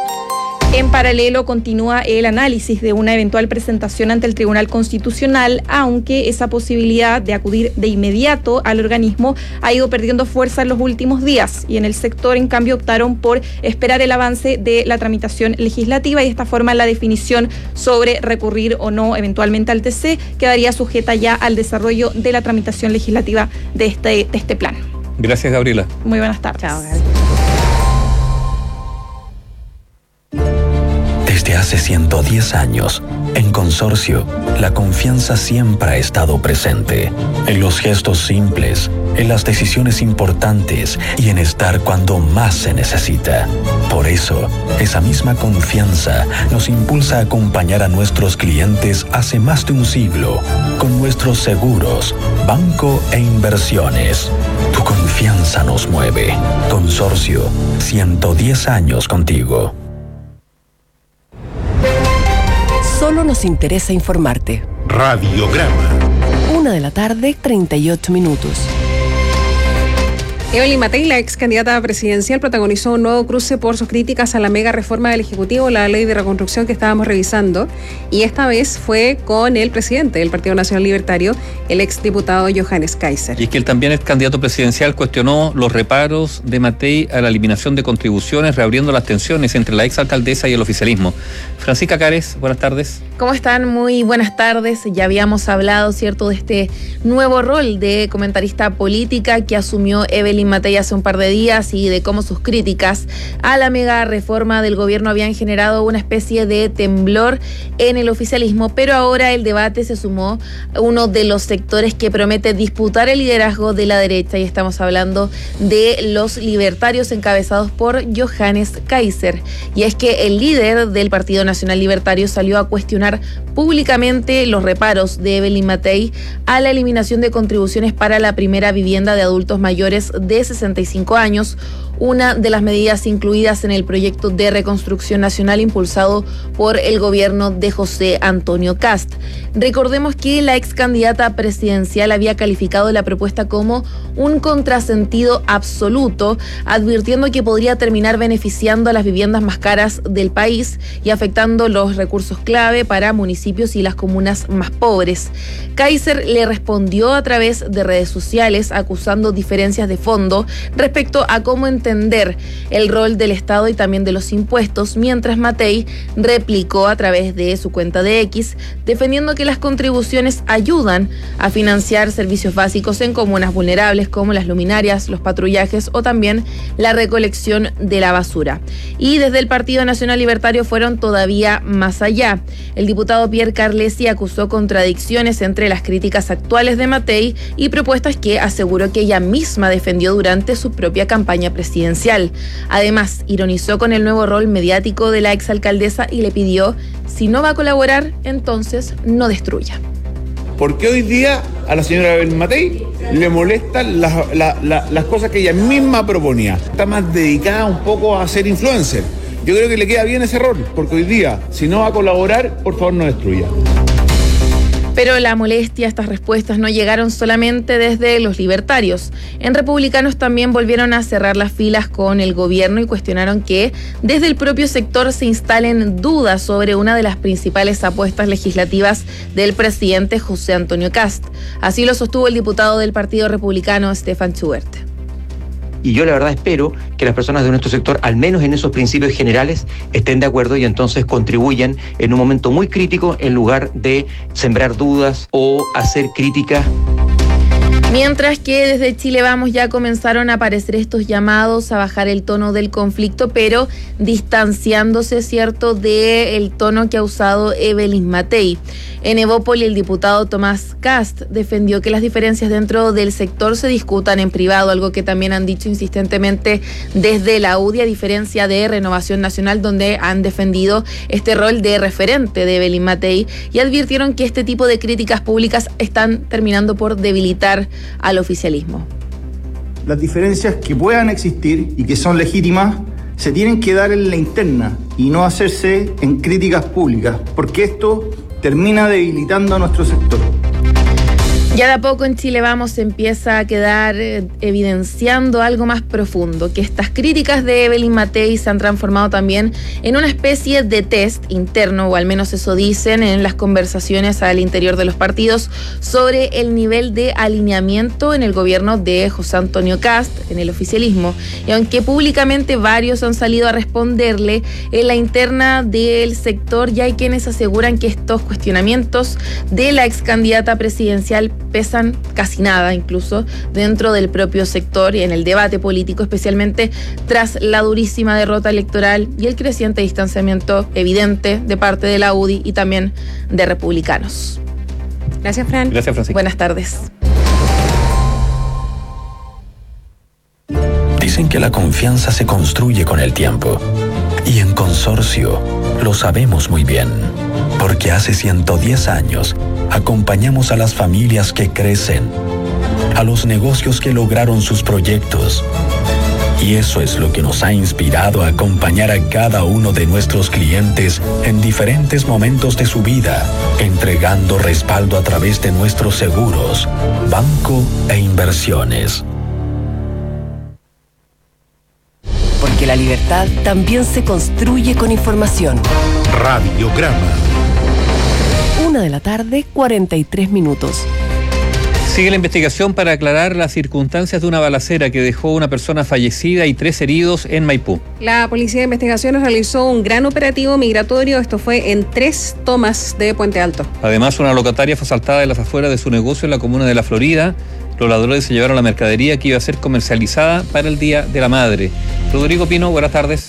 En paralelo continúa el análisis de una eventual presentación ante el Tribunal Constitucional, aunque esa posibilidad de acudir de inmediato al organismo ha ido perdiendo fuerza en los últimos días, y en el sector, en cambio, optaron por esperar el avance de la tramitación legislativa, y de esta forma la definición sobre recurrir o no eventualmente al TC quedaría sujeta ya al desarrollo de la tramitación legislativa de este plan. Gracias, Gabriela. Muy buenas tardes. Chao, Gabriela. Desde hace 110 años, en Consorcio, la confianza siempre ha estado presente. En los gestos simples, en las decisiones importantes y en estar cuando más se necesita. Por eso, esa misma confianza nos impulsa a acompañar a nuestros clientes hace más de un siglo, con nuestros seguros, banco e inversiones. Tu confianza nos mueve. Consorcio, 110 años contigo. Solo nos interesa informarte. Radiograma. 1:38 p.m. Evelyn Matei, la ex candidata presidencial, protagonizó un nuevo cruce por sus críticas a la mega reforma del Ejecutivo, la ley de reconstrucción que estábamos revisando, y esta vez fue con el presidente del Partido Nacional Libertario, el exdiputado Johannes Kaiser. Y es que el también ex candidato presidencial cuestionó los reparos de Matei a la eliminación de contribuciones, reabriendo las tensiones entre la ex alcaldesa y el oficialismo. Francisca Cares, buenas tardes. ¿Cómo están? Muy buenas tardes. Ya habíamos hablado, ¿cierto?, de este nuevo rol de comentarista política que asumió Evelyn Matei hace un par de días y de cómo sus críticas a la mega reforma del gobierno habían generado una especie de temblor en el oficialismo, pero ahora el debate se sumó a uno de los sectores que promete disputar el liderazgo de la derecha, y estamos hablando de los libertarios encabezados por Johannes Kaiser. Y es que el líder del Partido Nacional Libertario salió a cuestionar públicamente los reparos de Evelyn Matei a la eliminación de contribuciones para la primera vivienda de adultos mayores de 65 años, una de las medidas incluidas en el proyecto de reconstrucción nacional impulsado por el gobierno de José Antonio Kast. Recordemos que la ex candidata presidencial había calificado la propuesta como un contrasentido absoluto, advirtiendo que podría terminar beneficiando a las viviendas más caras del país y afectando los recursos clave para municipios y las comunas más pobres. Kaiser le respondió a través de redes sociales acusando diferencias de fondo respecto a cómo entender el rol del Estado y también de los impuestos, mientras Matei replicó a través de su cuenta de X, defendiendo que las contribuciones ayudan a financiar servicios básicos en comunas vulnerables como las luminarias, los patrullajes o también la recolección de la basura. Y desde el Partido Nacional Libertario fueron todavía más allá. El diputado Pierre Carlesi acusó contradicciones entre las críticas actuales de Matei y propuestas que aseguró que ella misma defendió durante su propia campaña presidencial. Además, ironizó con el nuevo rol mediático de la exalcaldesa y le pidió, si no va a colaborar, entonces no destruya. Porque hoy día a la señora Evelyn Matei le molestan las cosas que ella misma proponía. Está más dedicada un poco a ser influencer. Yo creo que le queda bien ese rol, porque hoy día, si no va a colaborar, por favor no destruya. Pero la molestia, estas respuestas no llegaron solamente desde los libertarios. En Republicanos también volvieron a cerrar las filas con el gobierno y cuestionaron que desde el propio sector se instalen dudas sobre una de las principales apuestas legislativas del presidente José Antonio Kast. Así lo sostuvo el diputado del Partido Republicano, Stefan Schubert. Y yo la verdad espero que las personas de nuestro sector, al menos en esos principios generales, estén de acuerdo y entonces contribuyan en un momento muy crítico en lugar de sembrar dudas o hacer críticas. Mientras que desde Chile Vamos ya comenzaron a aparecer estos llamados a bajar el tono del conflicto, pero distanciándose, ¿cierto?, del tono que ha usado Evelyn Matei. En Evópoli, el diputado Tomás Kast defendió que las diferencias dentro del sector se discutan en privado, algo que también han dicho insistentemente desde la UDI, a diferencia de Renovación Nacional, donde han defendido este rol de referente de Evelyn Matei y advirtieron que este tipo de críticas públicas están terminando por debilitar al oficialismo. Las diferencias que puedan existir y que son legítimas se tienen que dar en la interna y no hacerse en críticas públicas, porque esto termina debilitando a nuestro sector. Ya de a poco en Chile Vamos se empieza a quedar evidenciando algo más profundo, que estas críticas de Evelyn Matei se han transformado también en una especie de test interno, o al menos eso dicen en las conversaciones al interior de los partidos, sobre el nivel de alineamiento en el gobierno de José Antonio Kast, en el oficialismo. Y aunque públicamente varios han salido a responderle, en la interna del sector ya hay quienes aseguran que estos cuestionamientos de la ex candidata presidencial pesan casi nada, incluso dentro del propio sector y en el debate político, especialmente tras la durísima derrota electoral y el creciente distanciamiento evidente de parte de la UDI y también de Republicanos. Gracias, Fran. Gracias, Francisco. Buenas tardes. Dicen que la confianza se construye con el tiempo. Y en Consorcio lo sabemos muy bien. Porque hace 110 años acompañamos a las familias que crecen, a los negocios que lograron sus proyectos Y eso es lo que nos ha inspirado a acompañar a cada uno de nuestros clientes en diferentes momentos de su vida, entregando respaldo a través de nuestros seguros, banco e inversiones. Porque la libertad también se construye con información. Radiograma. 1:43 p.m. Sigue la investigación para aclarar las circunstancias de una balacera que dejó una persona fallecida y 3 heridos en Maipú. La Policía de Investigaciones realizó un gran operativo migratorio. Esto fue en 3 tomas de Puente Alto. Además, una locataria fue asaltada en las afueras de su negocio en la comuna de La Florida. Los ladrones se llevaron la mercadería que iba a ser comercializada para el Día de la Madre. Rodrigo Pino, buenas tardes.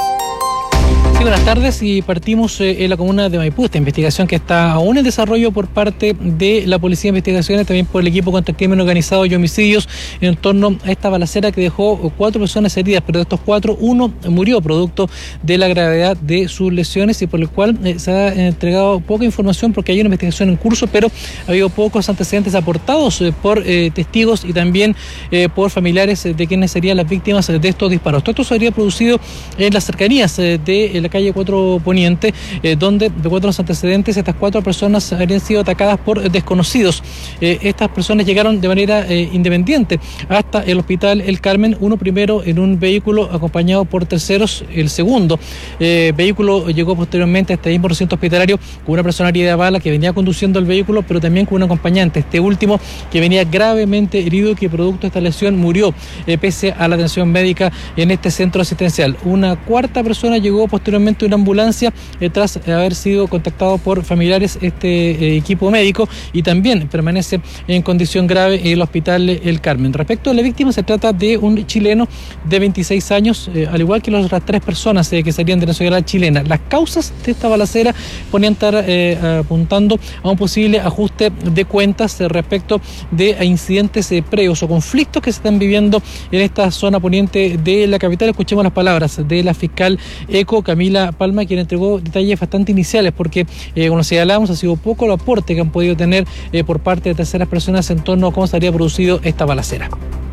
Sí, buenas tardes, y partimos en la comuna de Maipú, esta investigación que está aún en desarrollo por parte de la Policía de Investigaciones, también por el equipo contra el crimen organizado y homicidios, en torno a esta balacera que dejó 4 personas heridas, pero de estos 4, 1 murió producto de la gravedad de sus lesiones, y por el cual se ha entregado poca información porque hay una investigación en curso, pero ha habido pocos antecedentes aportados por testigos y también por familiares de quienes serían las víctimas de estos disparos. Todo esto se habría producido en las cercanías de la calle 4 Poniente, donde, de acuerdo a los antecedentes, estas 4 personas habrían sido atacadas por desconocidos. Estas personas llegaron de manera independiente hasta el hospital El Carmen, uno primero en un vehículo acompañado por terceros, el segundo vehículo llegó posteriormente a este mismo recinto hospitalario con una persona herida de bala que venía conduciendo el vehículo, pero también con un acompañante, este último que venía gravemente herido, que producto de esta lesión murió pese a la atención médica en este centro asistencial. Una cuarta persona llegó posteriormente una ambulancia tras haber sido contactado por familiares este equipo médico, y también permanece en condición grave en el hospital El Carmen. Respecto a la víctima, se trata de un chileno de 26 años, al igual que las otras 3 personas que serían de nacionalidad chilena. Las causas de esta balacera ponían estar apuntando a un posible ajuste de cuentas respecto de incidentes previos o conflictos que se están viviendo en esta zona poniente de la capital. Escuchemos las palabras de la fiscal ECO, Camila Palma, quien entregó detalles bastante iniciales, porque como señalábamos, ha sido poco el aporte que han podido tener por parte de terceras personas en torno a cómo se habría producido esta balacera.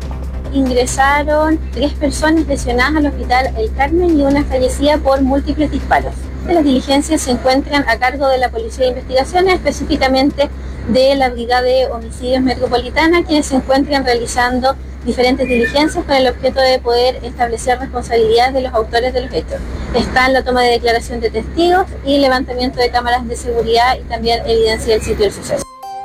Ingresaron 3 personas lesionadas al hospital El Carmen y una fallecida por múltiples disparos. Las diligencias se encuentran a cargo de la Policía de Investigaciones, específicamente de la Brigada de Homicidios Metropolitana, quienes se encuentran realizando diferentes diligencias con el objeto de poder establecer responsabilidades de los autores de los hechos. Está en la toma de declaración de testigos y levantamiento de cámaras de seguridad y también evidencia del sitio del suceso.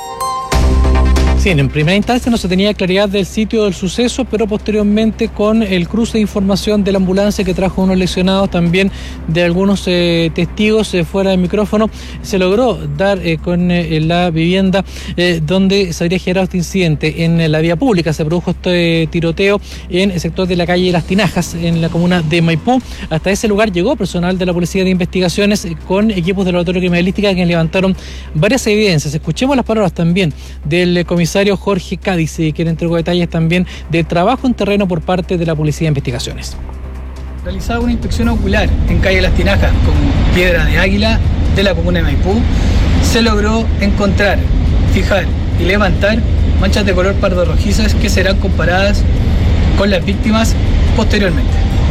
Sí, en primera instancia no se tenía claridad del sitio del suceso, pero posteriormente, con el cruce de información de la ambulancia que trajo unos lesionados, también de algunos testigos fuera del micrófono, se logró dar con la vivienda donde se habría generado este incidente. En la vía pública se produjo este tiroteo en el sector de la calle Las Tinajas, en la comuna de Maipú. Hasta ese lugar llegó personal de la Policía de Investigaciones con equipos de laboratorio criminalística que levantaron varias evidencias. Escuchemos las palabras también del comisario Jorge Cádiz, quien entregó detalles también de trabajo en terreno por parte de la Policía de Investigaciones. Realizada una inspección ocular en calle Las Tinajas con piedra de águila de la comuna de Maipú, se logró encontrar, fijar y levantar manchas de color pardo rojizas que serán comparadas con las víctimas posteriormente.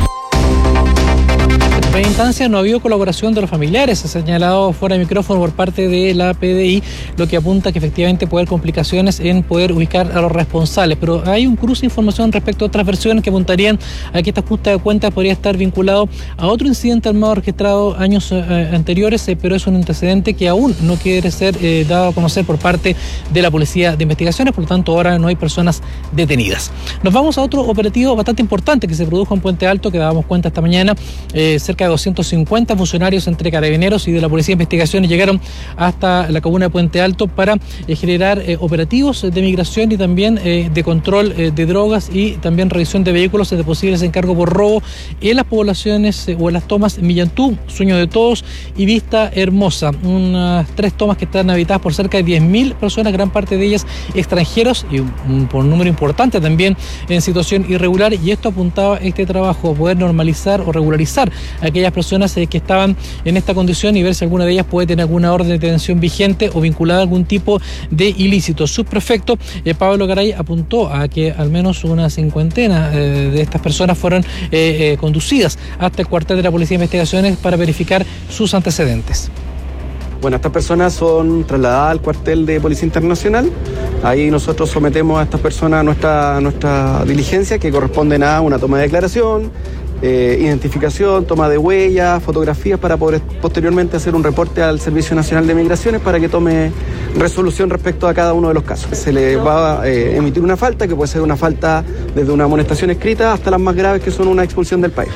En primera instancia no ha habido colaboración de los familiares, se ha señalado fuera de micrófono por parte de la PDI, lo que apunta que efectivamente puede haber complicaciones en poder ubicar a los responsables, pero hay un cruce de información respecto a otras versiones que apuntarían a que esta ajuste de cuentas podría estar vinculado a otro incidente armado registrado años anteriores, pero es un antecedente que aún no quiere ser dado a conocer por parte de la Policía de Investigaciones, por lo tanto ahora no hay personas detenidas. Nos vamos a otro operativo bastante importante que se produjo en Puente Alto, que dábamos cuenta esta mañana. Cerca de 250 funcionarios entre Carabineros y de la Policía de Investigaciones llegaron hasta la comuna de Puente Alto para generar operativos de migración y también de control de drogas y también revisión de vehículos de posibles encargos por robo en las poblaciones o en las tomas Millantú, Sueño de Todos y Vista Hermosa. Unas 3 tomas que están habitadas por cerca de 10.000 personas, gran parte de ellas extranjeros y por un número importante también en situación irregular, y esto apuntaba este trabajo a poder normalizar o regularizar a aquellas personas que estaban en esta condición y ver si alguna de ellas puede tener alguna orden de detención vigente o vinculada a algún tipo de ilícito. Subprefecto Pablo Garay apuntó a que al menos una cincuentena de estas personas fueron conducidas hasta el cuartel de la Policía de Investigaciones para verificar sus antecedentes. Bueno, estas personas son trasladadas al cuartel de Policía Internacional. Ahí nosotros sometemos a estas personas a nuestra diligencia, que corresponden a una toma de declaración, identificación, toma de huellas, fotografías, para poder posteriormente hacer un reporte al Servicio Nacional de Migraciones para que tome resolución respecto a cada uno de los casos. Se le va a emitir una falta, que puede ser una falta desde una amonestación escrita hasta las más graves, que son una expulsión del país.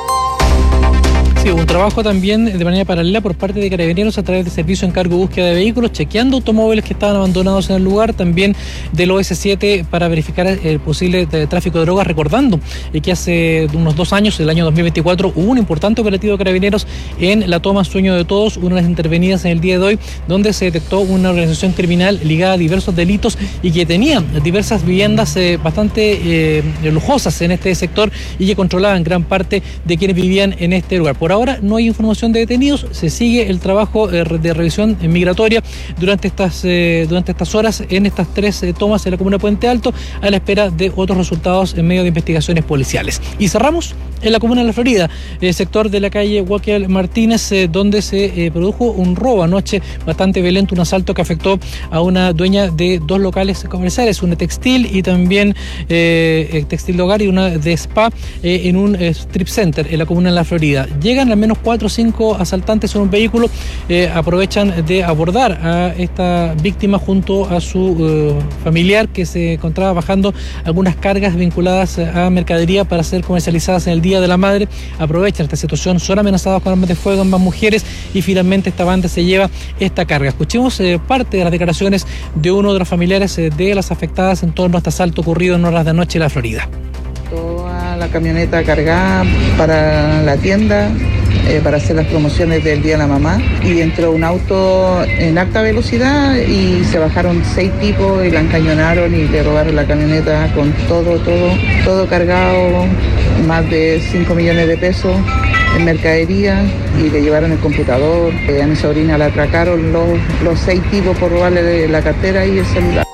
Sí, un trabajo también de manera paralela por parte de Carabineros a través de servicio encargo de búsqueda de vehículos, chequeando automóviles que estaban abandonados en el lugar, también del OS7 para verificar el posible tráfico de drogas, recordando que hace unos 2 años, el año 2024, hubo un importante operativo de Carabineros en la toma Sueño de Todos, una de las intervenidas en el día de hoy, donde se detectó una organización criminal ligada a diversos delitos y que tenía diversas viviendas bastante lujosas en este sector y que controlaban gran parte de quienes vivían en este lugar. Por ahora no hay información de detenidos, se sigue el trabajo de revisión migratoria durante estas horas en estas 3 tomas en la comuna de Puente Alto, a la espera de otros resultados en medio de investigaciones policiales. Y cerramos en la comuna de La Florida, sector de la calle Joaquín Martínez, donde se produjo un robo anoche bastante violento, un asalto que afectó a una dueña de 2 locales comerciales, una textil y también textil de hogar y una de spa en un strip center en la comuna de La Florida. Llegan al menos 4 o 5 asaltantes en un vehículo, aprovechan de abordar a esta víctima junto a su familiar, que se encontraba bajando algunas cargas vinculadas a mercadería para ser comercializadas en el Día de la Madre. Aprovechan esta situación, son amenazados con armas de fuego ambas mujeres y finalmente esta banda se lleva esta carga. Escuchemos parte de las declaraciones de uno de los familiares de las afectadas en torno a este asalto ocurrido en horas de anoche en La Florida. Toda la camioneta cargada para la tienda, para hacer las promociones del Día de la Mamá, y entró un auto en alta velocidad y se bajaron 6 tipos y la encañonaron y le robaron la camioneta con todo cargado, más de 5 millones de pesos en mercadería, y le llevaron el computador. A mi sobrina la atracaron los 6 tipos por robarle la cartera y el celular.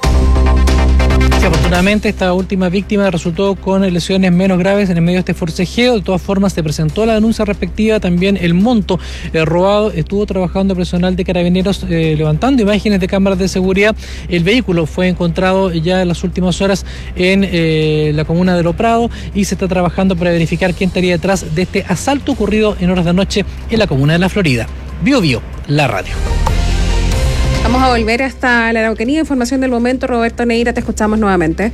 Afortunadamente esta última víctima resultó con lesiones menos graves en el medio de este forcejeo. De todas formas se presentó la denuncia respectiva, también el monto robado. Estuvo trabajando personal de Carabineros levantando imágenes de cámaras de seguridad. El vehículo fue encontrado ya en las últimas horas en la comuna de Lo Prado y se está trabajando para verificar quién estaría detrás de este asalto ocurrido en horas de anoche en la comuna de La Florida. Bio, la radio. Vamos a volver hasta la Araucanía. Información del momento. Roberto Neira, te escuchamos nuevamente.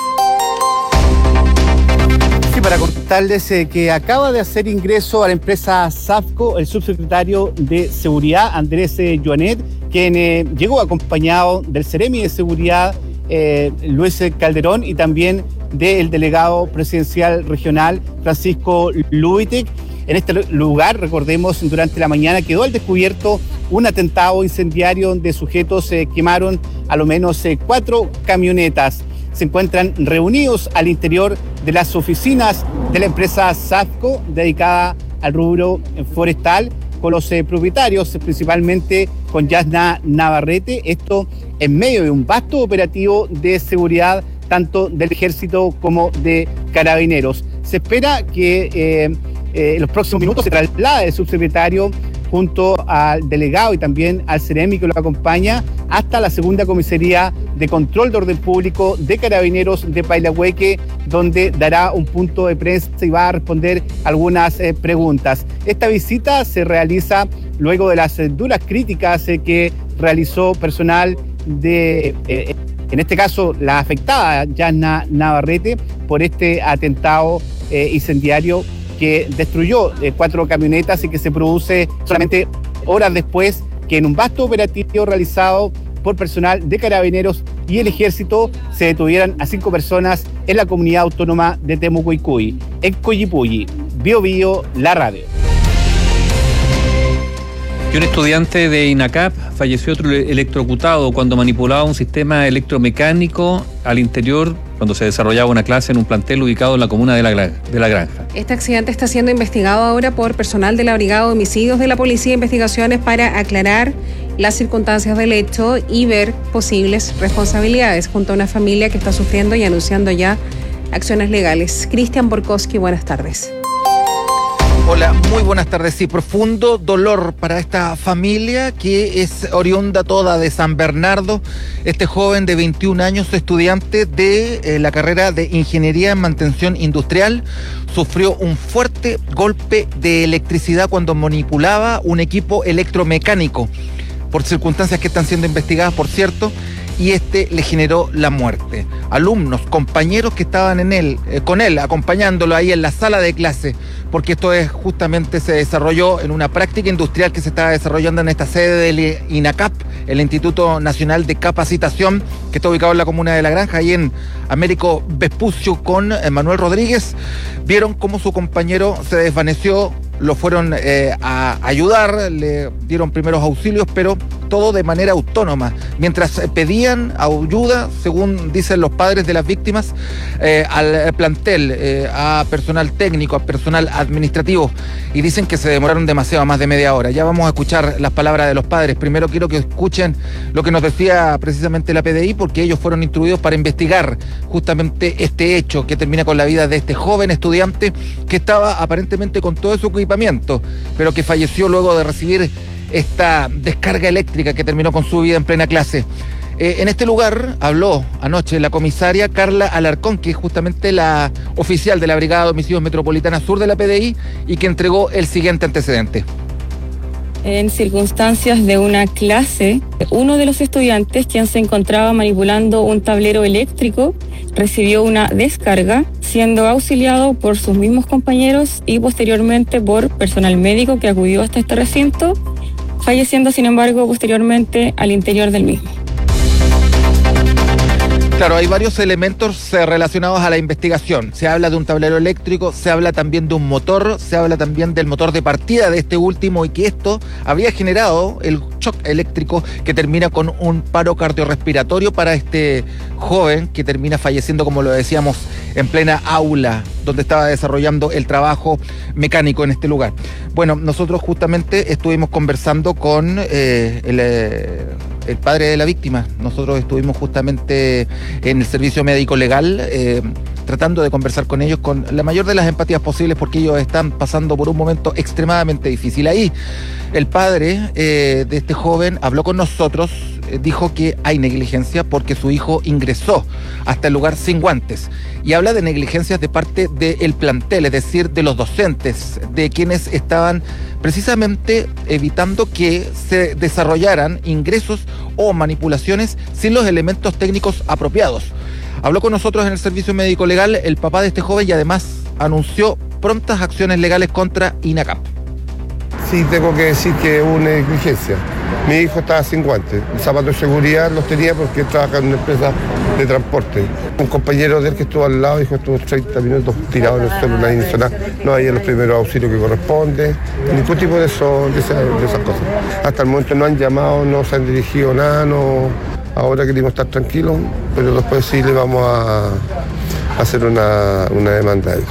Sí, para contarles que acaba de hacer ingreso a la empresa SAFCO el subsecretario de Seguridad, Andrés Joanet, quien llegó acompañado del Seremi de Seguridad, Luis Calderón, y también del delegado presidencial regional, Francisco Lubitek. En este lugar, recordemos, durante la mañana quedó al descubierto un atentado incendiario donde sujetos quemaron a lo menos 4 camionetas. Se encuentran reunidos al interior de las oficinas de la empresa SAFCO, dedicada al rubro forestal, con los propietarios, principalmente con Yasna Navarrete. Esto en medio de un vasto operativo de seguridad, tanto del Ejército como de Carabineros. Se espera que en los próximos minutos se traslade el subsecretario junto al delegado y también al Seremi que lo acompaña hasta la segunda comisaría de control de orden público de Carabineros de Pailahueque, donde dará un punto de prensa y va a responder algunas preguntas. Esta visita se realiza luego de las duras críticas que realizó personal de, en este caso, la afectada Yasna Navarrete, por este atentado incendiario que destruyó 4 camionetas y que se produce solamente horas después que en un vasto operativo realizado por personal de Carabineros y el Ejército se detuvieran a 5 personas en la comunidad autónoma de Temuco-Icuy. En Coyipulli, Bio, la radio. Y un estudiante de INACAP falleció electrocutado cuando manipulaba un sistema electromecánico al interior cuando se desarrollaba una clase en un plantel ubicado en la comuna de la Granja. Este accidente está siendo investigado ahora por personal de la Brigada de Homicidios de la Policía de Investigaciones para aclarar las circunstancias del hecho y ver posibles responsabilidades junto a una familia que está sufriendo y anunciando ya acciones legales. Cristian Borkowski, buenas tardes. Hola, muy buenas tardes. Sí, profundo dolor para esta familia que es oriunda toda de San Bernardo. Este joven de 21 años, estudiante de la carrera de Ingeniería en Mantención Industrial, sufrió un fuerte golpe de electricidad cuando manipulaba un equipo electromecánico, por circunstancias que están siendo investigadas, por cierto, y le generó la muerte. Alumnos, compañeros que estaban con él, acompañándolo ahí en la sala de clase, porque esto justamente se desarrolló en una práctica industrial que se estaba desarrollando en esta sede del INACAP, el Instituto Nacional de Capacitación, que está ubicado en la comuna de La Granja, ahí en Américo Vespucio con Manuel Rodríguez. Vieron cómo su compañero se desvaneció, lo fueron a ayudar, le dieron primeros auxilios, pero todo de manera autónoma. Mientras pedían ayuda, según dicen los padres de las víctimas, al plantel, a personal técnico, a personal administrativo, y dicen que se demoraron demasiado, más de media hora. Ya vamos a escuchar las palabras de los padres. Primero quiero que escuchen lo que nos decía precisamente la PDI, porque ellos fueron instruidos para investigar justamente este hecho que termina con la vida de este joven estudiante que estaba aparentemente con todo su equipamiento, pero que falleció luego de recibir esta descarga eléctrica que terminó con su vida en plena clase. En este lugar habló anoche la comisaria Carla Alarcón, que es justamente la oficial de la Brigada de Homicidios Metropolitana Sur de la PDI, y que entregó el siguiente antecedente. En circunstancias de una clase, uno de los estudiantes, quien se encontraba manipulando un tablero eléctrico, recibió una descarga, siendo auxiliado por sus mismos compañeros y posteriormente por personal médico que acudió hasta este recinto, falleciendo sin embargo posteriormente al interior del mismo. Claro, hay varios elementos relacionados a la investigación. Se habla de un tablero eléctrico, se habla también de un motor, se habla también del motor de partida de este último, y que esto habría generado el shock eléctrico que termina con un paro cardiorrespiratorio para este joven, que termina falleciendo, como lo decíamos, en plena aula donde estaba desarrollando el trabajo mecánico en este lugar. Bueno, nosotros justamente estuvimos conversando con el padre de la víctima. Nosotros estuvimos justamente en el servicio médico legal tratando de conversar con ellos con la mayor de las empatías posibles, porque ellos están pasando por un momento extremadamente difícil. Ahí el padre de este joven habló con nosotros, dijo que hay negligencia porque su hijo ingresó hasta el lugar sin guantes, y habla de negligencias de parte del plantel, es decir, de los docentes, de quienes estaban precisamente evitando que se desarrollaran ingresos o manipulaciones sin los elementos técnicos apropiados. Habló con nosotros en el servicio médico legal el papá de este joven y además anunció prontas acciones legales contra INACAP. Sí, tengo que decir que hubo una negligencia. Mi hijo estaba sin guantes. Los zapatos de seguridad los tenía porque él trabaja en una empresa de transporte. Un compañero de él que estuvo al lado dijo que estuvo 30 minutos tirado en el suelo, nadie hizo nada. No había los primeros auxilios que corresponde, ningún tipo de esas cosas. Hasta el momento no han llamado, no se han dirigido nada, no. Ahora queremos estar tranquilos, pero después sí le vamos a hacer una demanda a ellos.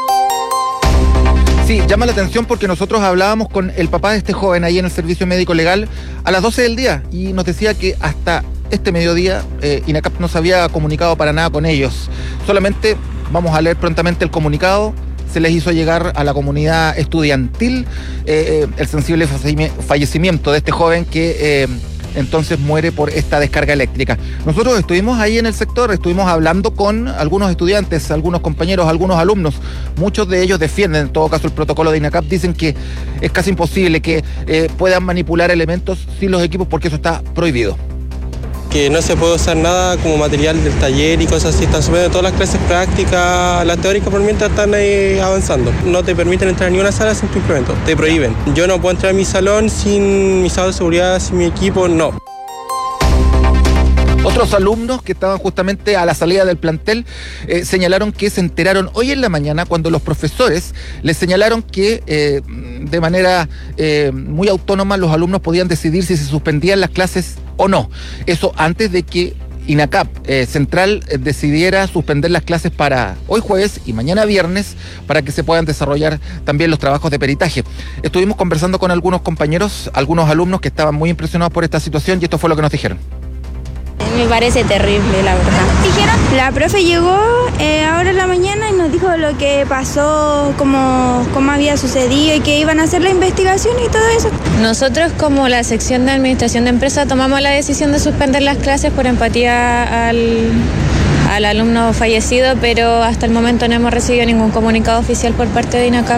Sí, llama la atención porque nosotros hablábamos con el papá de este joven ahí en el servicio médico legal a las 12 del día y nos decía que hasta este mediodía INACAP no se había comunicado para nada con ellos. Solamente vamos a leer prontamente el comunicado. Se les hizo llegar a la comunidad estudiantil el sensible fallecimiento de este joven que entonces muere por esta descarga eléctrica. Nosotros estuvimos ahí en el sector, estuvimos hablando con algunos estudiantes, algunos compañeros, algunos alumnos. Muchos de ellos defienden en todo caso el protocolo de INACAP, dicen que es casi imposible que puedan manipular elementos sin los equipos porque eso está prohibido. Que no se puede usar nada como material del taller y cosas así. Están subiendo todas las clases prácticas, las teóricas por mientras están ahí avanzando. No te permiten entrar en ninguna sala sin tu implemento, te prohíben. Yo no puedo entrar a mi salón sin mi salón de seguridad, sin mi equipo, no. Otros alumnos que estaban justamente a la salida del plantel señalaron que se enteraron hoy en la mañana cuando los profesores les señalaron que de manera muy autónoma los alumnos podían decidir si se suspendían las clases o no. Eso antes de que INACAP Central decidiera suspender las clases para hoy jueves y mañana viernes para que se puedan desarrollar también los trabajos de peritaje. Estuvimos conversando con algunos compañeros, algunos alumnos que estaban muy impresionados por esta situación y esto fue lo que nos dijeron. Me parece terrible, la verdad. ¿Dijeron? La profe llegó ahora en la mañana y nos dijo lo que pasó, cómo había sucedido y que iban a hacer la investigación y todo eso. Nosotros, como la sección de administración de empresa, tomamos la decisión de suspender las clases por empatía al alumno fallecido, pero hasta el momento no hemos recibido ningún comunicado oficial por parte de INACAP.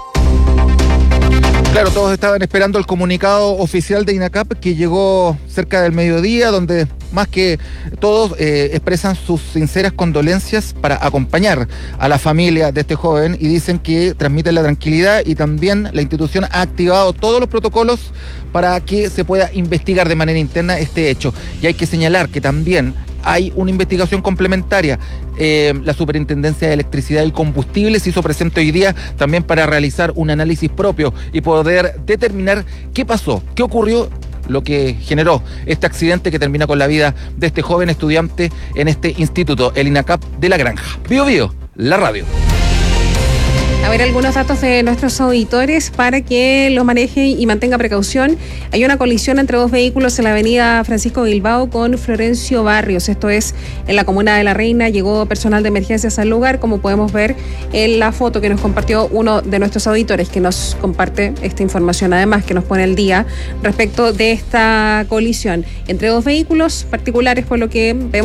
Claro, todos estaban esperando el comunicado oficial de INACAP que llegó cerca del mediodía, donde más que todos expresan sus sinceras condolencias para acompañar a la familia de este joven y dicen que transmiten la tranquilidad y también la institución ha activado todos los protocolos para que se pueda investigar de manera interna este hecho. Y hay que señalar que también hay una investigación complementaria. La Superintendencia de Electricidad y Combustibles se hizo presente hoy día también para realizar un análisis propio y poder determinar qué pasó, qué ocurrió, lo que generó este accidente que termina con la vida de este joven estudiante en este instituto, el INACAP de La Granja. Bío Bío, la radio. A ver, algunos datos de nuestros auditores para que lo maneje y mantenga precaución. Hay una colisión entre dos vehículos en la avenida Francisco Bilbao con Florencio Barrios. Esto es en la comuna de La Reina. Llegó personal de emergencias al lugar, como podemos ver en la foto que nos compartió uno de nuestros auditores, que nos comparte esta información, además que nos pone el día respecto de esta colisión entre dos vehículos particulares, por lo que vemos